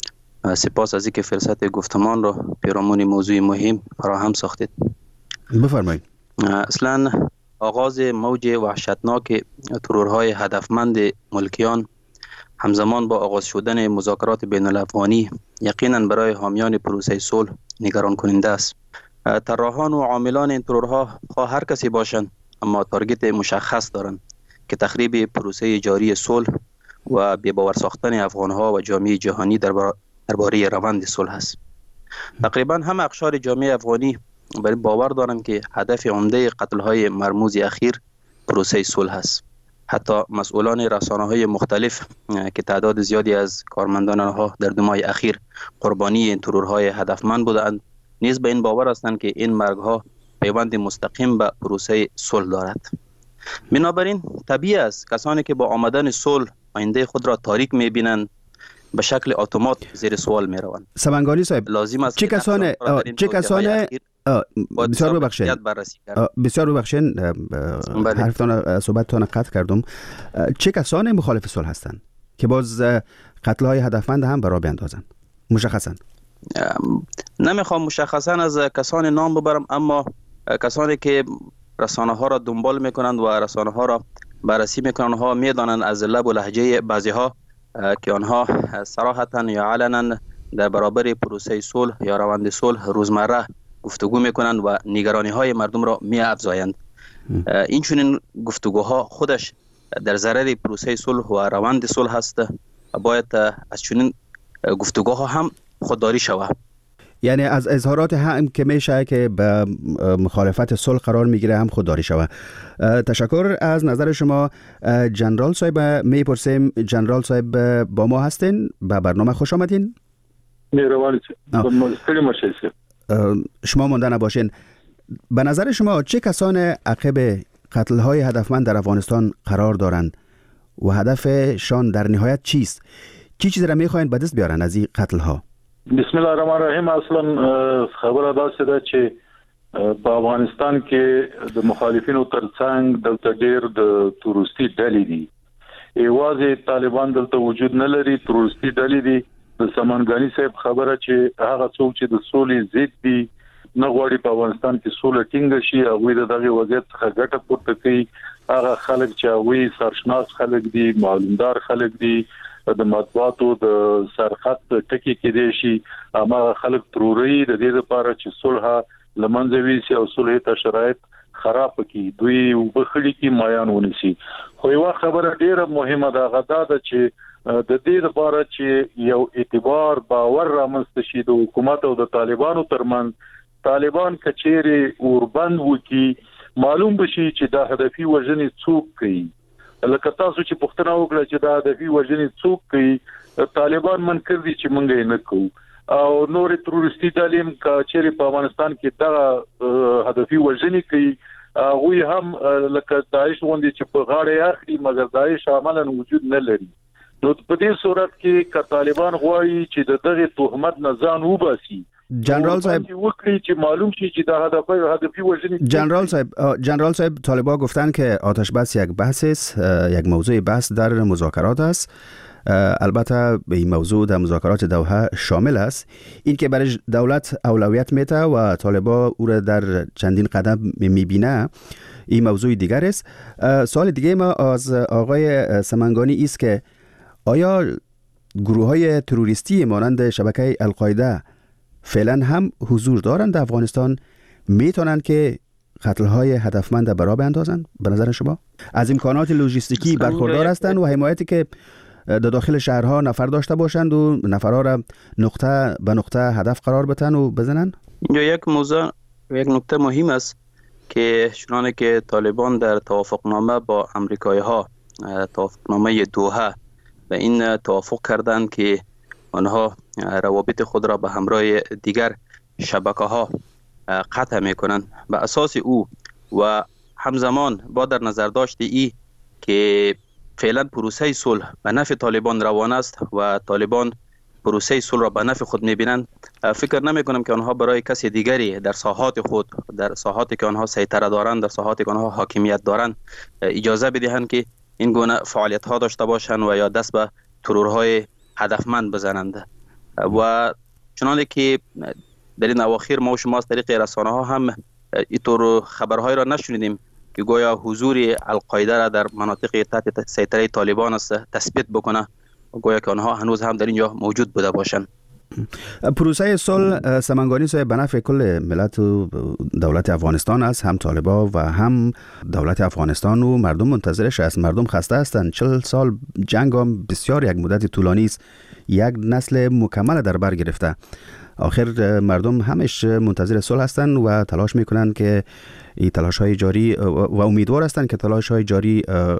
سپاس از اینکه فرصت گفتمان را پیرامون موضوع مهم فراهم ساختید. بفرمایید. اصلا آغاز موج وحشتناک ترورهای هدفمند ملکیان همزمان با آغاز شدن مذاکرات بین الافغانی یقینا برای حامیان پروسه صلح نگران کننده است. طراحان و عاملان این ترورها خواه هر کسی باشند، اما تارگت مشخص دارند که تخریب پروسه جاری صلح و بی‌باور ساختن افغانها و جامعه جهانی درباره روند صلح است. تقریبا همه اقشار جامعه افغانی بر این باور دارند که هدف عمده قتل‌های مرموز اخیر پروسه صلح است. حتی مسئولان رسانه‌های مختلف که تعداد زیادی از کارمندان آنها در 2 ماه اخیر قربانی این ترورهای هدفمند بودند، نیز به این باور هستند که این مرگ‌ها پیوند مستقیم به پروسه صلح دارد. بنابراین طبیعی است کسانی که با آمدن صلح آینده خود را تاریک می‌بینند به شکل اتومات زیر سوال می روند. سمنگانی صاحب لازم است چه کسانه بسیار ببخشید حرفتان صحبتتان قطع کردم. چه کسانی مخالف صلح هستند که باز قتل های هدفمند هم برای بیندازند؟ مشخصا نمیخوام مشخصا از کسان نام ببرم، اما کسانی که رسانه ها را دنبال میکنند و رسانه ها را بررسی میکنند، آنها میدانند از لب و لهجه بعضی ها که آنها صراحتا یا علنا در برابر پروسه صلح یا روند صلح روزمره گفتگو میکنند و نگرانی های مردم را می افزایند. این چنین گفتگوها خودش در ضرر پروسه صلح و روند صلح است. باید از چنین گفتگوها هم خودداری شود. یعنی از اظهارات هم که میشه که به مخالفت صلح قرار میگیره هم خودداری شود. تشکر از نظر شما. جنرال صاحب میپرسیم. جنرال صاحب با ما هستین؟ به برنامه خوش آمدین. مهربانی شما مونده نباشین. به نظر شما چه کسان عقب قتل های هدفمند در افغانستان قرار دارند و هدفشان در نهایت چیست؟ چی چیز را میخواین به دست بیارن از این قتل ها؟ بسم الله الرحمن الرحیم. اصلا خبر داسې ده چې په افغانستان کې د مخالفینو ترڅنګ دلته ډېر د تروریستي ډلې دي. یوازې طالبان دلته وجود نه لري، تروریستي ډلې دي. د سمنګانی صاحب خبره چې هغه څوک چې د سولې ضد دي نه غواړي په افغانستان کې سوله ټینګه شي، هغوی د دغه وضعیت څخه ګټه پورته کوي. هغه خلک چې هغوی سرشناس خلک دي، معلومدار خلک دي، د مطبوعاتو د سرخط ټکی کې دي شي، هغه خلک تروري د دې لپاره چې صلح لمنځه ویسي او صلح ته شرایط خراب کړي، دوی وبخړي کې مایان ونیسي. خو یو خبره ډیره مهمه ده، غدا ده چې د دې لپاره چې یو اعتبار باور رامنځته شي د حکومت او د طالبانو ترمنځ، طالبان کچېری اوربند وکي، معلوم بشي چې دا هدفي وژنې څوک کوي. لکه تاسو چې پوښتنه وکړه چې دا هدفي وژنې څوک کوي، طالبان منکر دي چې موږ یې نه کوو، او نور تروریستي تعلیم کچېری په افغانستان کې دا هدفي وژنې کوي، هغوی هم لکه داعش غوندي چې په غاړه اخلي، مګر داعش عملاً وجود نه لري. نو په دې صورت کې که طالبان غواړي چې د دغه تهمت نه ځان وباسي، جنرال صاحب وکړي چې معلوم شي چې دا هدفی وژنې. جنرال صاحب طالبان گفتن که آتش بس یک بحث است، یک موضوع بحث در مذاکرات است. البته به این موضوع در مذاکرات دوحه شامل است. این که برای دولت اولویت میده و طالبان او را در چندین قدم میبینه، این موضوع دیگر است. سوال دیگه ما از آقای سمنگانی است که آیا گروه های تروریستی مانند شبکه القاعده فعلا هم حضور دارند در افغانستان؟ میتونند که قتل های هدفمند برا بیندازند به نظر شما؟ از امکانات لوجستیکی برخوردار هستند و حمایتی که در داخل شهرها نفر داشته باشند و نفرها را نقطه به نقطه هدف قرار بدن و بزنند؟ یک نکته مهم است که چنانه که طالبان در توافقنامه با امریکایی ها، توافقنامه دوحه، به این توافق کردند که آنها روابط خود را به همراه دیگر شبکه ها قطع می کنند. به اساس او و همزمان با در نظر داشت ای که فعلا پروسه صلح به نفع طالبان روان است و طالبان پروسه صلح را به نفع خود می بینند، فکر نمی کنم که آنها برای کسی دیگری در ساحات خود، در ساحاتی که آنها سیطره دارند، در ساحاتی که آنها حاکمیت دارند، اجازه بدهند که این گونه فعالیت ها داشته باشند و یا دست به ترورهای هدفمند بزنند. و چنانه که در این اواخر ما و شما از طریق رسانه ها هم اینطور خبرهای را نشنیدیم که گویا حضور القاعده را در مناطق تحت سیطره طالبان است تثبیت بکنه، گویا که آنها هنوز هم در اینجا موجود بوده باشند. پروسه صلح سمنگانی صاحب به نفع کل ملت و دولت افغانستان است، هم طالبان و هم دولت افغانستان و مردم منتظرش است. مردم خسته هستند. 40 سال جنگ هم بسیار یک مدت طولانی است، یک نسل مکمل در بر گرفته. آخر مردم همش منتظر صلح هستند و تلاش میکنند که این تلاش های جاری و امیدوار هستند که تلاش های جاری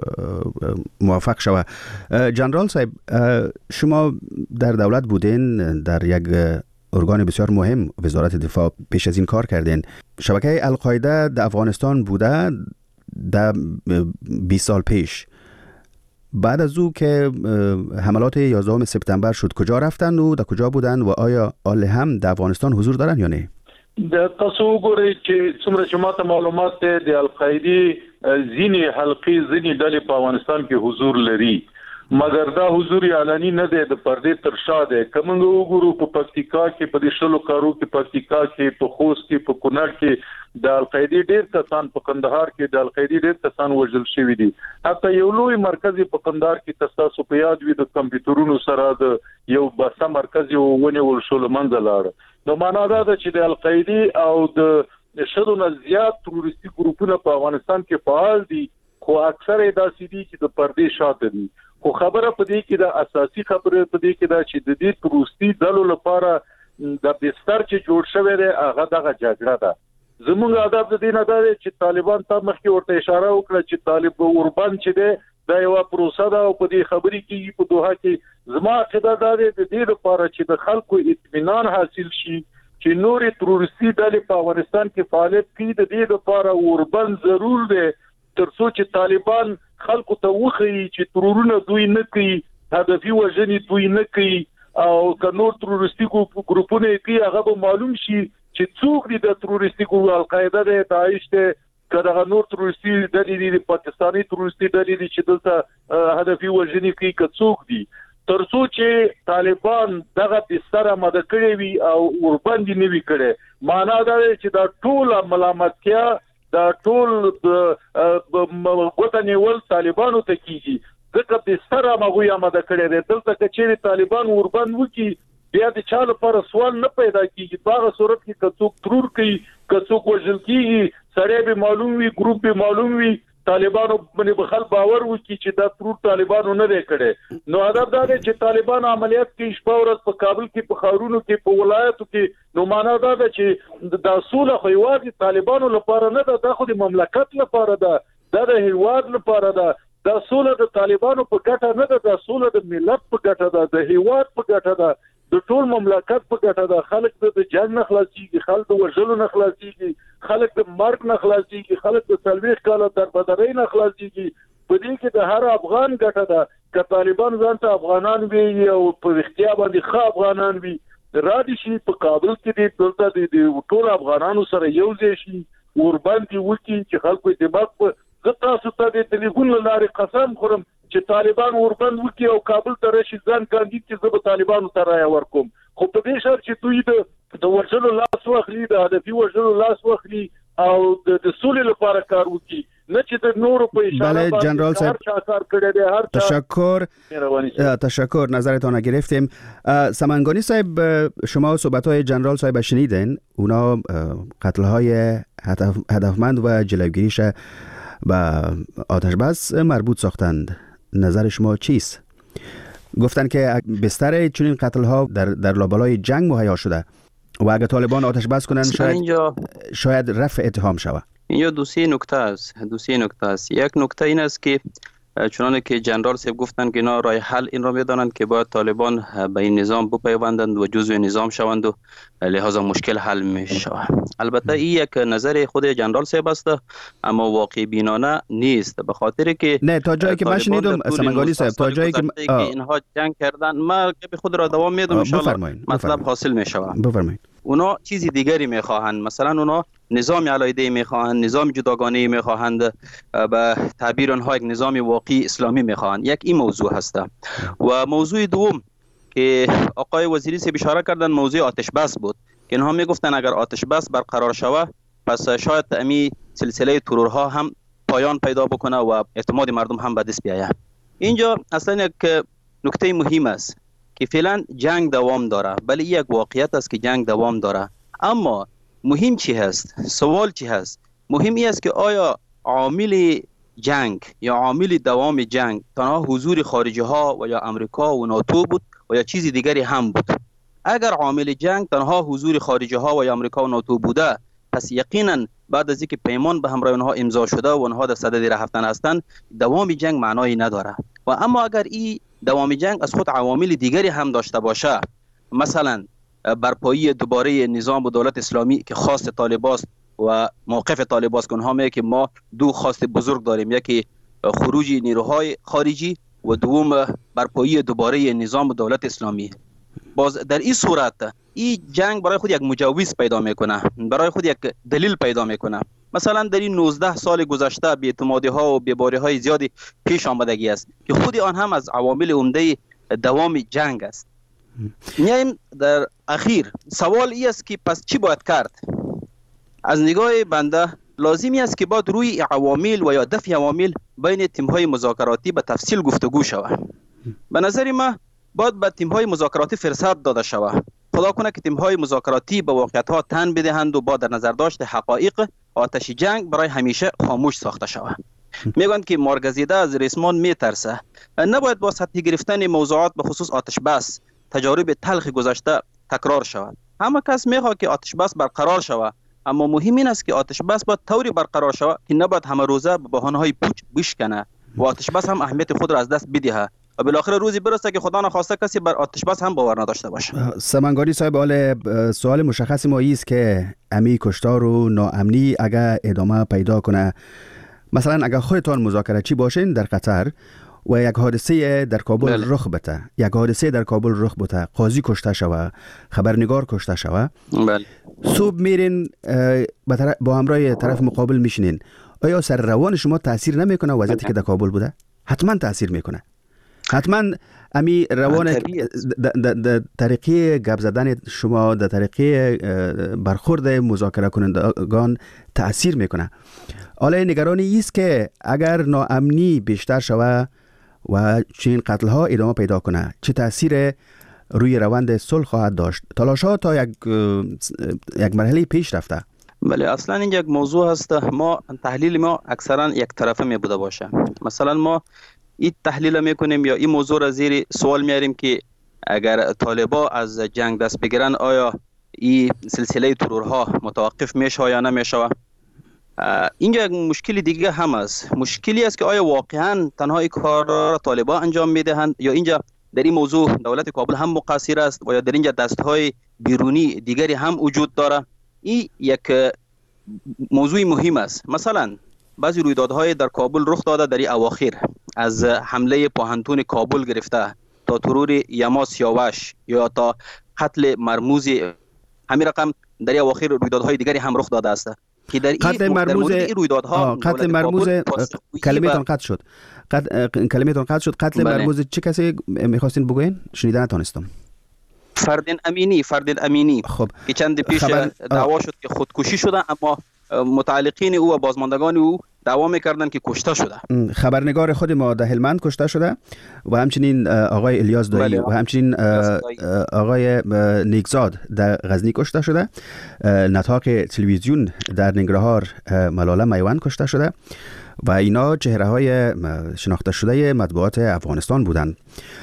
موفق شود. جنرال صاحب، شما در دولت بودین، در یک ارگان بسیار مهم وزارت دفاع پیش از این کار کردین. شبکه القاعده در افغانستان بوده در 20 سال پیش. بعد از او که حملات 11 سپتامبر شد کجا رفتن و در کجا بودن و آیا آل هم در افغانستان حضور دارن یا نه؟ د تاسو وګورئ چې څومره چې ماته معلومات ده د القاعده ځینې حلقې ځینې ډلې په افغانستان کې حضور لري، مګر دا حضور اعلاني نه دی، د پردې تر شا دی. کومه وګورو په پکتیکا کې په دې شلو کارو کې، پکتیکا کې، په خوست کې، په کونړ کې د القاعده ډېر کسان، په کندهار کې د القاعده ډېر کسان وژل شوي دي. حتی یو لوی مرکز په کندهار کې تاسو په یاد وي د کمپیوټرونو سره د یو باسا مرکز ونیول شو لمنځه لاړ. نو معنا دا ده چې د القاعده او د شلو نه زیات تروریستي ګروپونه په افغانستان کې فعال دي، خو اکثر داسې دي چې د پردې شاته دي. خو خبره په دې کې د اساسي خبره په دې کې دا چې د دې تروریستي ډلو لپاره د بستر چې جوړ شوی دی هغه دغه جګړه ده. زموږ هدف د دې نه دی چې طالبان ته مخکې ورته اشاره وکړه چې طالب اوربان چې دی دا یو پروسه ده او په دې خبرې کې په دوحه کې زما عقیده دا ده د دې لپاره چې د خلکو اطمینان حاصل شي چې نورې تروریستي ډلې په افغانستان کې فعالیت کوي. د دې لپاره اوربان ضرور دی ترڅو چې طالبان خلکو ته وښيي چې ترورونه دوی نه کوي، هدفي وژنې دوی نه کوي، او که نور تروریستي ګروپونه کوي هغه به معلوم شي چې څوک دي د تروریستي ګروپ، القاعده ده، داعش ده، کله نور تروریستي ډلې دي، پاکستاني تروریستي ډلې دي چې دلته هدفي وژنې کوي، که څوک دي. ترڅو چې طالبان دغه بستر آماده کړی وي او ورباندې نه وي کړی، معنا دا دی چې دا ټول ملامتیا، دا ټول غوټه نیول طالبانو ته کیږي، ځکه بستر آماده کړی دی. دلته که چیرې طالبان ورباند وکړي بیا د چا لپاره سوال نه پیدا کیږي. په هغه صورت کې که څوک ترور کوي، که څوک وژل کیږي، سړی به معلوم وي، ګروپ به معلوم وي، طالبانو باندې به خلک باور وکړي چې دا ترور طالبانو نه دی کړی. نو هدف دا دی چې طالبان عملیات کوي شپه ورځ په کابل کې، په ښارونو کې، په ولایتو کې. نو معنا دا ده چې دا سوله خو یوازې طالبانو لپاره نه ده، دا خو د مملکت لپاره ده، دا د هیواد لپاره ده. دا سوله د طالبانو په ګټه نه ده، دا سوله د ملت په ګټه ده، د هیواد په ګټه ده، د ټول مملکت په ګټه ده. خلک د جنگ نه خلاصيږي، خلک د وژلو نه خلاصيږي، خلک د مرګ نه خلاصيږي، خلک د 40 کاله دربدرۍ نه خلاصيږي. په دې کې د هر افغان ګټه ده. که طالبان ځان ته افغانان وي او په اختیار باندې ښه افغانان وي، رادي شي په کابل کې دلته د ټول افغانانو سره یو ځای شي، ورباندې وکړي چې خلکو اعتماد په تاسو ته د ټلیفون لارې قسم خورم چې طالبان وربند وکړي او کابل ته راشي ځان کاندید چې زه به طالبانو ته رایه ورکوم. خو په دې شرط چې دوی د وژلو لاس واخلي، د هدفي وژلو لاس واخلي او د سولې لپاره کار وکړي، نه چې د نورو په اشاره بله جنرال صاحب تشکر نظرتان گرفتیم. سمنگانی صاحب، شما صحبت‌های جنرال صاحب شنیدین، اونا قتل‌های هدفمند و جلوگیریش با آتش بس مربوط ساختند. نظر شما چیست؟ گفتن که بستر چنین قتل ها در لابلای جنگ مهیا شده و اگر طالبان آتش بس کنند شاید رفع اتهام شود. اینجا دو سه نکته است. یک نکته این است که چنانه که جنرال صاحب گفتند که اینا راه حل این را میدانند که باید طالبان به این نظام بپیوندند و جزو نظام شوند و لحاظا مشکل حل می شود. البته این یک نظر خود جنرال صاحب است، اما واقع بینانه نیست، به خاطر که نه تا جایی که من شنیدم سمنگانی صاحب، تا جایی که اینها جنگ کردن، ما به خود را دوام میدم ان شاء الله مطلب حاصل می شود. بفرمایید. اونا چیزی دیگری میخواهند، مثلا اونا نظام علیحده میخواهند، نظام جداگانه میخواهند، به تعبیر آنها یک نظام واقعی اسلامی میخواهند. یک این موضوع هست. و موضوع دوم که آقای وزیری سے اشاره کردن موضوع آتش بس بود که اینها میگفتن اگر آتش بس برقرار شود پس شاید امی سلسله ترورها هم پایان پیدا بکنه و اعتماد مردم هم به دست بیاید. اینجا اصلا یک نکته مهم است که فعلا جنگ دوام داره، ولی یک واقعیت است که جنگ دوام داره. اما مهم چی هست؟ سوال چی هست؟ مهم این است که آیا عامل جنگ یا عامل دوام جنگ تنها حضور خارجی ها و یا امریکا و ناتو بود و یا چیزی دیگری هم بود؟ اگر عامل جنگ تنها حضور خارجی ها و یا امریکا و ناتو بوده، پس یقینا بعد از اینکه پیمان به همراه اونها امضا شده و اونها در صدد رفتن هستند، دوام جنگ معنایی نداره. و اما اگر این دوام جنگ از خود عوامل دیگری هم داشته باشه، مثلا برپایی دوباره نظام و دولت اسلامی که خواست طالباست و موقف طالباست که اونها میگه که ما دو خواست بزرگ داریم، یکی خروج نیروهای خارجی و دوم برپایی دوباره نظام دولت اسلامی. باز در این صورت این جنگ برای خود یک مجوز پیدا میکنه، برای خود یک دلیل پیدا میکنه. مثلا در این 19 سال گذشته بی‌اعتمادی ها و بی‌باری های زیادی پیش آمدگی است که خود آن هم از عوامل عمده دوام جنگ است. میایم در اخیر سوال ای است که پس چی باید کرد؟ از نگاه بنده لازمی است که باید روی عوامل و یا دفع عوامل بین تیم‌های مذاکراتی به تفصیل گفتگو شود. به نظر من باید به تیم‌های مذاکراتی فرصت داده شود. خدا کنه که تیم‌های مذاکراتی به واقعیت‌ها تن بدهند و با در نظر داشت حقایق آتش جنگ برای همیشه خاموش ساخته شود. میگویند که مارگزیده از ریسمان میترسه. نباید با سطحی گرفتن موضوعات به خصوص آتش بس تجارب تلخ گذشته تکرار شود. همه کس میخواد که آتش بس برقرار شود، اما مهم این است که آتش بس باید طوری برقرار شود که نباید همه روزه به بهانه‌های پوچ بشکنه و آتش بس هم اهمیت خود را از دست بدهد و بالاخره روزی برسه که خدا نخواسته کسی بر آتش بس هم باور نداشته باشه. سمنگاری صاحب، سوال مشخص ما است که امی کشتار و ناامنی اگر ادامه پیدا کنه، مثلا اگر خودتان مذاکره‌چی باشین در قطر و یک حادثه در کابل رخ بده، قاضی کشته شوه، خبرنگار کشته شوه، صبح میرین با همراه طرف مقابل میشینین، آیا سر روان شما تاثیر نمیکنه وضعیتی که در کابل بوده؟ حتما تاثیر میکنه. حتما امی روان در طریقی گپ زدن شما، در طریقی برخورد مذاکره کنندگان تاثیر میکنه. حالا نگرانی است که اگر ناامنی بیشتر شوه و چنین قتل ها ادامه پیدا کنه، چه تاثیر روی روند صلح خواهد داشت؟ تلاش ها تا یک مرحله پیش رفته. بله، اصلا این یک موضوع هست. ما تحلیل ما اکثرا یک طرفه می بوده باشه. مثلا ما این تحلیل میکنیم یا این موضوع را زیر سوال میاریم که اگر طالبا از جنگ دست بگیرن آیا این سلسله ترورها متوقف میشه یا نمیشه؟ اینجا یک مشکل دیگه هم است. مشکلی است که آیا واقعا تنها این کار را طالبا انجام میدهند یا اینجا در این موضوع دولت کابل هم مقصر است و یا در اینجا دستهای بیرونی دیگری هم وجود داره؟ این یک موضوع مهم است. مثلا بعضی رویدادهای در کابل رخ داده در این اواخر، از حمله پاهنتون کابل گرفته تا ترور یما سیاوش یا تا قتل مرموز، همین رقم در این اواخر رویدادهای دیگری هم رخ داده است که در قتل مرموز کلمتون قطع شد. قتل مرموز چه کسی میخواستین بگوین؟ شنیدن نتونستم. فردین امینی خب که چند پیش دعوا شد که خودکشی شده، اما متعلقین او و بازماندگان او دعوا میکردن که کشته شده. خبرنگار خود ما در هلمند کشته شده و همچنین آقای الیاس دایی و همچنین آقای نیکزاد در غزنی کشته شده. نطاق تلویزیون در ننگرهار ملاله میوند کشته شده و اینا چهره های شناخته شده مطبوعات افغانستان بودند.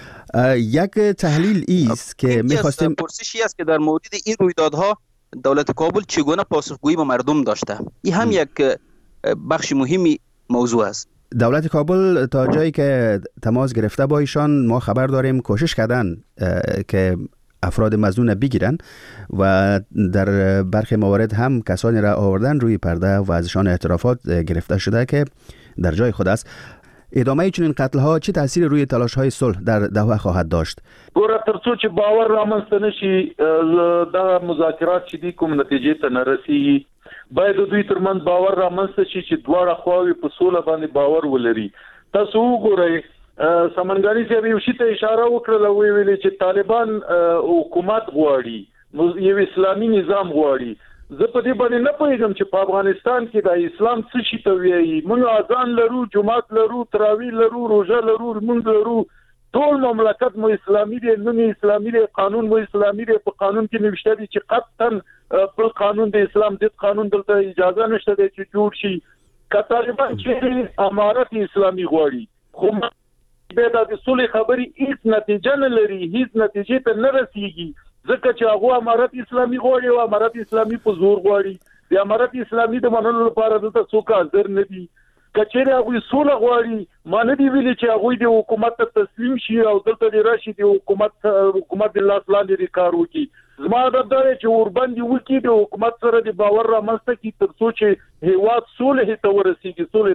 یک تحلیل است که می‌خواستیم پرسشی است که در مورد این رویدادها دولت کابل چگونه پاسخگویی به مردم داشته. این هم یک بخش مهمی موضوع است. دولت کابل تا جایی که تماس گرفته با ایشان ما خبر داریم کوشش کردن که افراد مظنون بگیرن و در برخی موارد هم کسانی را آوردن روی پرده و ازشان اعترافات گرفته شده که در جای خود است. ادامه چنین قتل ها چه تأثیر روی تلاش های صلح در دوحه خواهد داشت؟ ګوره ترڅو چې باور رامنځته نشي دا مذاکرات چې دي کوم نتیجې ته نه رسیږي، باید دوی ترمنځ باور رامنځته شي چې دواړه خواوې په سوله باندې باور ولري. تاسو وګورئ سمنګاری صاحب یو شی ته اشاره وکړه، ویلي چې طالبان حکومت غواړي، یو اسلامي نظام غواړي. زه په دې باندې نه پوهیږم چې په افغانستان کې د اسلام څه شي ته وایي. موږ اذان لرو، جمعات لرو، تراویح لرو، روزه لرو، موږ لرو، ټول مملکت مو اسلامي دی، نوم اسلامي دی، قانون مو اسلامي دی. په قانون کې نوشته دي چې قطعا په قانون د اسلام د قانون دلته اجازه نشته دی چې جوړ شي. که طالبان چې امارت اسلامي غواړي، خو به د صلح خبري هیڅ نتیجه نه لري، هیڅ نتیجې ته نه رسیږي، ځکه چې هغه امارت اسلامي غواړي او امارت اسلامي په زور غواړي. د امارت اسلامي د منلو لپاره دلته څوک حاضر نه دي. کچېره هغه صلح غواړي، مانه دی ویلي چې هغه د حکومت ته تسلیم شي او دلته د راشي د حکومت د لاس لاندې کار وکړي. زما د دې چې ورباندې وکړي د حکومت سره د باور رامنځته کی تر څو چې هیواد صلح ته ورسیږي. صلح ته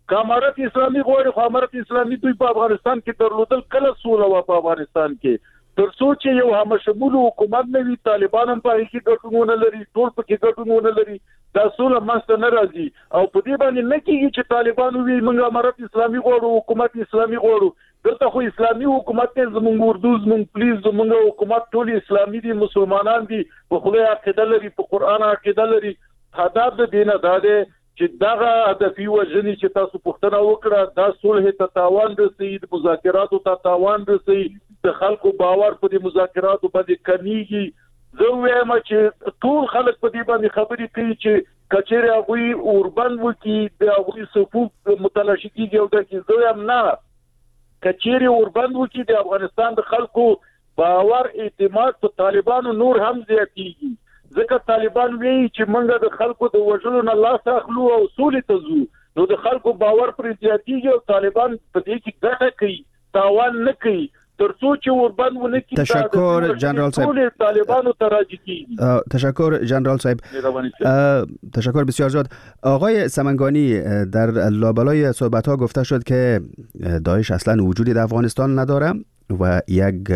که امارت اسلامي غواړي، خو امارت اسلامي دوی په افغانستان کې درلودل کله سوله و په افغانستان کې، تر څو چې یو همشمول حکومت نه وي، طالبان هم په کې ګټونه لري، ټول په کې ګټونه لري، دا سوله منځته نه راځي. او په دې باندې نه کېږي چې طالبان وي موږ امارت اسلامي غواړو، حکومت اسلامي غواړو. دلته خو اسلامي حکومت نه، زموږ اردو، زموږ پولیس، زموږ حکومت ټول اسلامي دي، مسلمانان دي، په خدای عقیده لري، په قران عقیده لري. هدف د دین دا دی چې دغه هدفي وژنې چې تاسو پوښتنه وکړه، دا صلح ته تاوان رسي، د مذاکراتو ته تاوان رسي، د خلکو باور په دې مذاکراتو باندې کمیږي. زه وایم چې ټول خلک په دې باندې خبرې کوي چې کچېره هغوی اوربند وکړي، د هغوی صفوف متلاشي کېږي او دا کې. زه وایم نه، کچېره اوربند وکړي، د افغانستان د خلکو باور اعتماد په طالبانو نور هم زیاتېږي. ځکه طالبان وایي چې موږ د خلکو د وژلو نه لاس اخلو او سولې ته ځو، نو د خلکو باور پر زیاتېږي او طالبان په دې کې ګټه کوي، تاوان نه کوي. تر څو چې اوربند ونه کړي، تشکر جنرال صاحب، طالبانو ته راځي کیږي. تشکر جنرال صاحب، تشکر بسیار زیاد. آقای سمنگانی، در لابلای صحبت ها گفته شد که داعش اصلا وجودی در افغانستان نداره و یک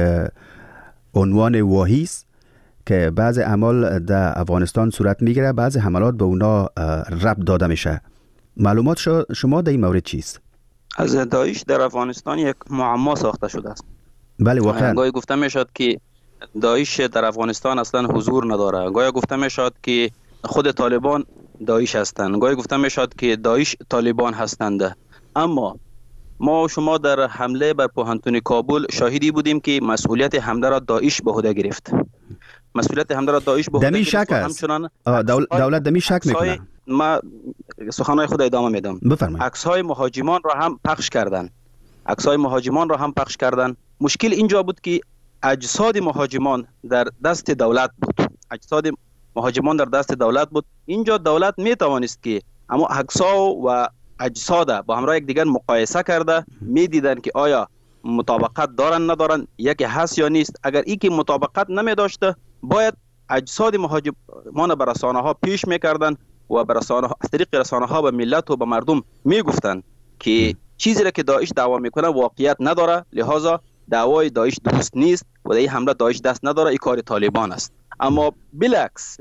عنوان واهی است که بعض اعمال در افغانستان صورت میگیره، بعض حملات به اونا ربط داده میشه. معلومات شما در این مورد چیست؟ از داعش در افغانستان یک معما ساخته شده است. بله واقعا. گاهی گفته میشد که داعش در افغانستان اصلا حضور نداره، گاهی گفته میشد که خود طالبان داعش هستند، گاهی گفته میشد که داعش طالبان هستند. اما ما و شما در حمله بر پوهنتون کابل شاهدی بودیم که مسئولیت حمله را داعش به عهده گرفت. مسئولیت حمله را داعش به عهده گرفت. همچنان دولت دمی شک میکنه. ما سخنهای خود ادامه میدم. بفرمایید. عکس‌های مهاجمان را هم پخش کردند. عکس‌های مهاجمان را هم پخش کردند. مشکل اینجا بود که اجساد مهاجمان در دست دولت بود. اجساد مهاجمان در دست دولت بود. اینجا دولت میتوانست که اما عکس‌ها و اجساد با همراه یک دیگر مقایسه کرده میدیدن که آیا مطابقت دارن ندارن، یکی هست یا نیست. اگر این که مطابقت نمی داشته، باید اجساد مهاجمان به رسانه ها پیش میکردن و به رسانه ها، از طریق رسانه ها به ملت و به مردم میگفتن که چیزی را که داعش دعوا میکنه واقعیت نداره، لحاظا دعوای داعش درست نیست و در این حمله داعش دست نداره، این کار طالبان است. اما بالعکس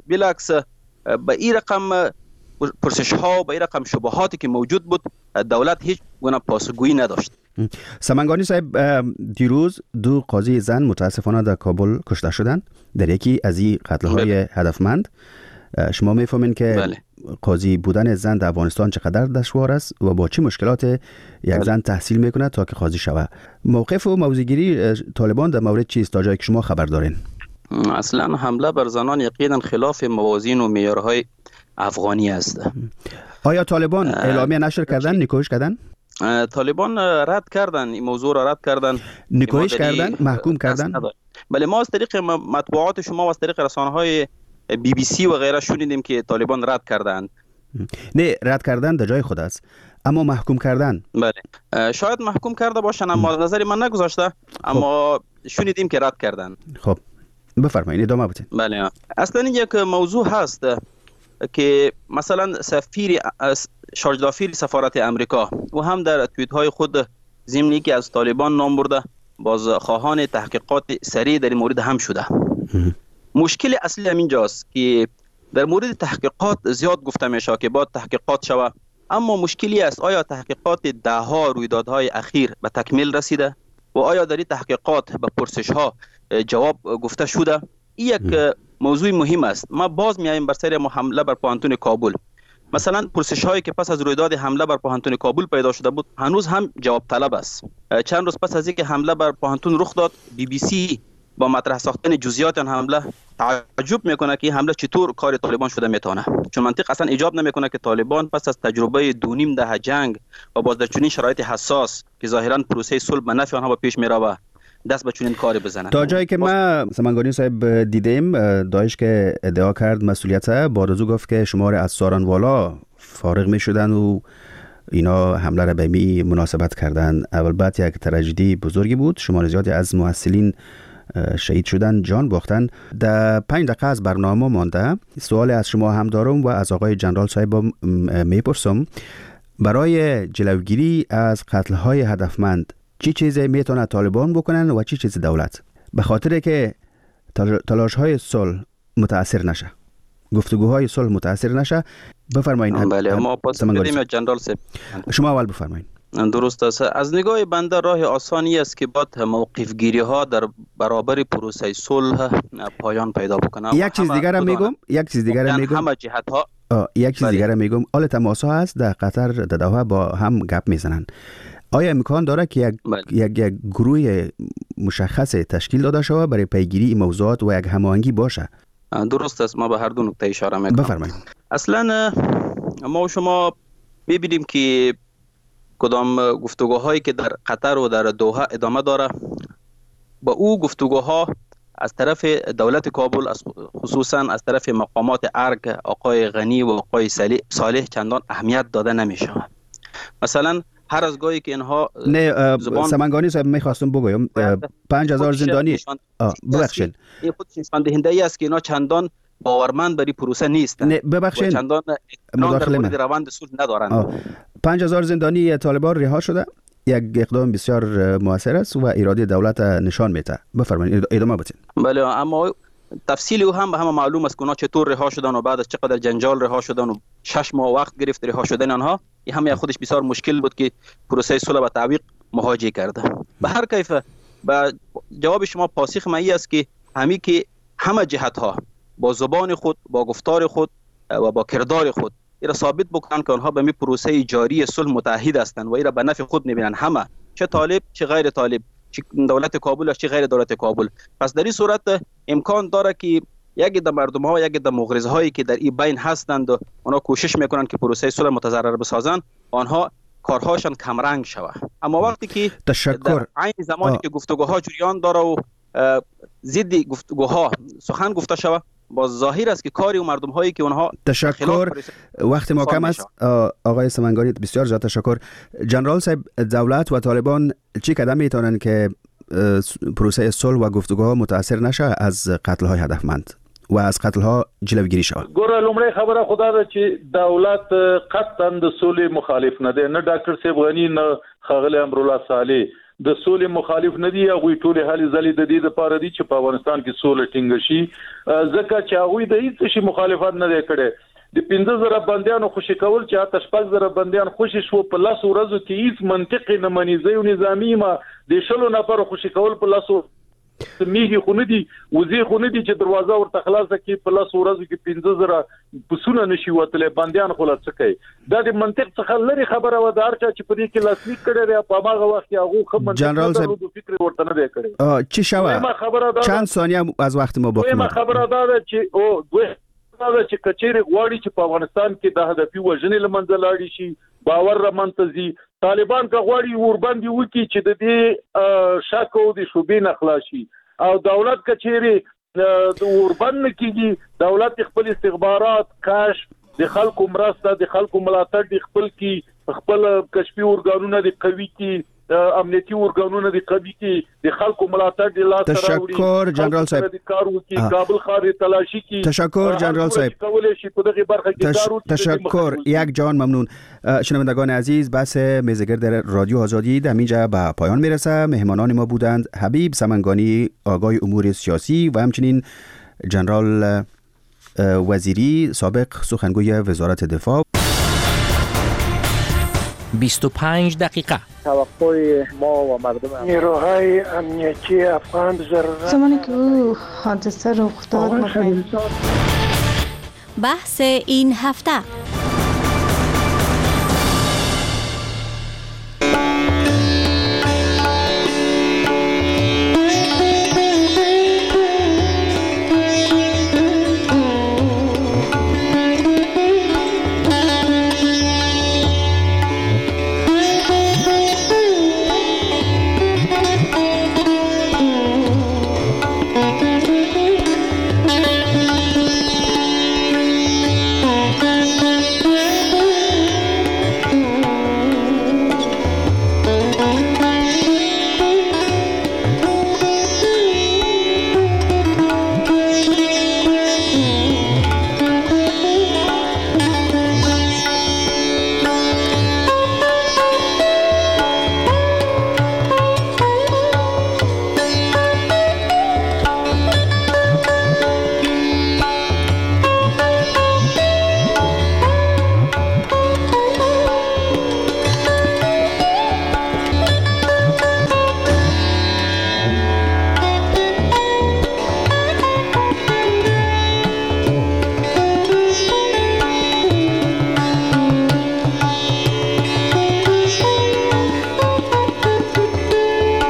به این رقم پرسش ها و به این رقم شبهاتی که موجود بود، دولت هیچ گونه پاسخگویی نداشت. سمنگانی صاحب، دیروز 2 قاضی زن متاسفانه در کابل کشته شدند در یکی از این قتل‌های هدفمند. شما میفهمین که بله. قاضی بودن زن در افغانستان چقدر دشوار است و با چه مشکلات یک زن تحصیل میکنه تا که قاضی شود. موقف و موضع‌گیری طالبان در مورد چیست تا جایی که شما خبر دارین؟ اصلا حمله بر زنان یقینا خلاف موازین و معیارهای افغانی است. آیا طالبان اعلامیه نشر کردن، نکوهش کردن؟ طالبان رد کردن، این موضوع را رد کردن، نکوهش کردن، محکوم کردن. بله، ما از طریق مطبوعات شما و از طریق رسانه‌های BBC و غیره شنیدیم که طالبان رد کردند. نه، رد کردن در جای خود است، اما محکوم کردن. بله، شاید محکوم کرده باشن، اما نظری من نگذاشته، اما شنیدیم که رد کردن. خب بفرمایید، ادامه بدید. بله، اصلا این یک موضوع هست که مثلا شارژ دافیر سفارت امریکا و هم در توییت های خود ضمنی که از طالبان نام برده باز خواهان تحقیقات سریع در این مورد هم شده. مشکل اصلی همین جاست که در مورد تحقیقات زیاد گفته میشه که باید تحقیقات شود، اما مشکلی است آیا تحقیقات دهها رویدادهای اخیر به تکمیل رسیده و آیا در این تحقیقات به پرسش ها جواب گفته شده؟ این یک موضوع مهم است. ما باز میایم بر سر حمله بر پوهنتون کابل. مثلا پرسش هایی که پس از رویداد حمله بر پوهنتون کابل پیدا شده بود هنوز هم جواب طلب است. چند روز پس از اینکه حمله بر پوهنتون رخ داد، BBC با مطرح ساختن جزئیات آن حمله تعجب میکنه که حمله چطور کار طالبان شده میتونه، چون منطق اصلا ایجاب نمیکنه که طالبان پس از تجربه 2.5 دهه جنگ و باز در چنین شرایط حساس که ظاهرا پروسه صلح به نفع آنها با پیش میره دست به چنین کاری بزنن. تا جایی که ما سمنگانی صاحب دیدیم، داعش که ادعا کرد مسئولیت بعد از او گفت که شمار از سارنوالا فارغ میشدن و اینا حمله را به می مناسبت کردن. اول بعد یک تراژدی بزرگی بود، شمار زیادی از محصلین شهید شدن، جان باختن. در 5 دقیقه از برنامه مانده، سوال از شما هم دارم و از آقای جنرال صاحب میپرسم. برای جلوگیری از قتل‌های هدفمند چی چیزی میتونه طالبان بکنن و چی چیز دولت، به خاطر که تلاش‌های صلح متاثر نشه، گفتگوهای صلح متاثر نشه؟ بفرمایید. بله، ما پاس بدیم جنرال صاحب. شما اول بفرمایید. درست است. از نگاه بنده راه آسانی است که باید موقف گیری ها در برابر پروسه صلح پایان پیدا بکنه. یک چیز دیگر هم میگم، همه جهت ها یک چیز دیگر هم میگم، آل تماس ها هست در قطر، در دوحه با هم گپ میزنن. آیا امکان داره که یک گروه مشخص تشکیل داده شود برای پیگیری این موضوعات و یک هماهنگی باشه؟ درست است. ما به هر دو نکته اشاره میکنم. بفرمایید. اصلا ما و شما میبینیم که کدام گفتگوهایی که در قطر و در دوحه ادامه داره، با او گفتگوها از طرف دولت کابل، خصوصا از طرف مقامات ارگ آقای غنی و آقای صالح چندان اهمیت داده نمیشه. مثلا هر از گاهی که اینها سمنگانی صاحب میخواستم بگویم 5000 زندانی ببخشید، این خودش نشان دهنده ای است که اینا چندان باورمند بری پروسه نیستن. ببخشید، چندان مداخله در روند صلح ندارند. 5000 زندانی طالبان رها شده، یک اقدام بسیار موثر است و اراده دولت نشان میده. بفرمایید، ادامه بدین. بله، اما تفصیل او هم به همه معلوم است که اونا چطور رها شدن و بعد از چقدر جنجال رها شدن و 6 ماه وقت گرفت رها شدن آنها. این هم خودش بسیار مشکل بود که پروسه صلح به تعویق مواجه کرده. به هر کیف با جواب شما پاسخ من است که همه جهت ها با زبان خود، با گفتار خود و با کردار خود ایرا ثابت بکنن که آنها به می پروسه جاری صلح متحد هستند و ایرا به نفع خود میبینن، همه، چه طالب چه غیر طالب، چه دولت کابل چه غیر دولت کابل. پس در این صورت امکان داره که یکی در مردم ها و یکی در مغرض هایی که در این بین هستند و آنها کوشش میکنن که پروسه صلح متضرر بسازن، آنها کارهاشان کمرنگ شود. اما وقتی که در عین زمانی که گفتگوها جریان داره و ضد گفتگوها سخن گفته شود، با ظاهر است که کاری و مردم هایی که اونها تشکر. وقت ما کم است آقای سمنگانی، بسیار زیاد تشکر. جنرال صاحب، دولت و طالبان چی قدم میتونن که پروسه صلح و گفتگوها متاثر نشه از قتل های هدفمند و از قتل ها جلوگیری شود؟ ګوره، لومړی خبره خدا ده چې دولت قطعا د سولې مخالف نه دی، نه ډاکټر صاحب غنی نه ښاغلی امرالله صالح د سولې مخالف نه دي. هغوی ټولې هلې ځلې د دې دپاره دي چې په افغانستان کې سوله ټینګه شي، ځکه چې هغوی د هېڅ شي مخالفت نه دی کړی. د 15,000 بندیانو خوشي کول چې حتی 6,000 بندیان خوشي شو په 10 ورځو کې هیڅ منطقي نه مني. زه یو نظامي ما د 100 نفرو خوشي کول په 10 میږي خو نه دي، وزې خو نه دي چې دروازه ورته خلاصه کړي په 10 ورځو کې 15,000 پسونه نشي وتلی، بندیان خو لا څه کوي. دا د منطق څخه لري خبره وه. د هر چا چې په دې کې لاسلیک کړی دی په هماغه وخت کې هغو ښه منطق فکر ورته نه دی کړی. چی شوه؟ چند ثانیه از وقت ما باقی مانده. خبره دا ده چې چې کچېرې غواړي چې په افغانستان کې د هدفي وژنې له منځه لاړې شي، باور رامنځته ځي. طالبان که غواړي ورباندې وکړي چې د دې شک او د شبهې نه خلاص شي، او دولت که چېرې وربند نه کېږي، دولت خپل استخبارات، کشف، د خلکو مرسته، د خلکو ملاتړ د خپل کې، خپل کشفي ارګانونه د قوي کې، امنیتي ارګانونه د قوي کې، د خلکو ملاتړ د لاس سره راوړي. تشکر جنرال صاحب. د کار وکړي، کابل ښار تلاشي کړي. تشکر جنرال صاحب. کولای شي په دغه برخه کې کار وکړي. تشکر یک جان، ممنون. شنوندگان عزیز، بحث میزگرد رادیو آزادی در اینجا به پایان میرسه. مهمانان ما بودند حبیب سمنگانی، آگاه امور سیاسی، و همچنین جنرال وزیری، سابق سخنگوی وزارت دفاع. 25 دقیقه توقع ما و مردم نیروهای امنیتی افغان ضرورت زمانی که او حادثه رخ داد. بحث این هفته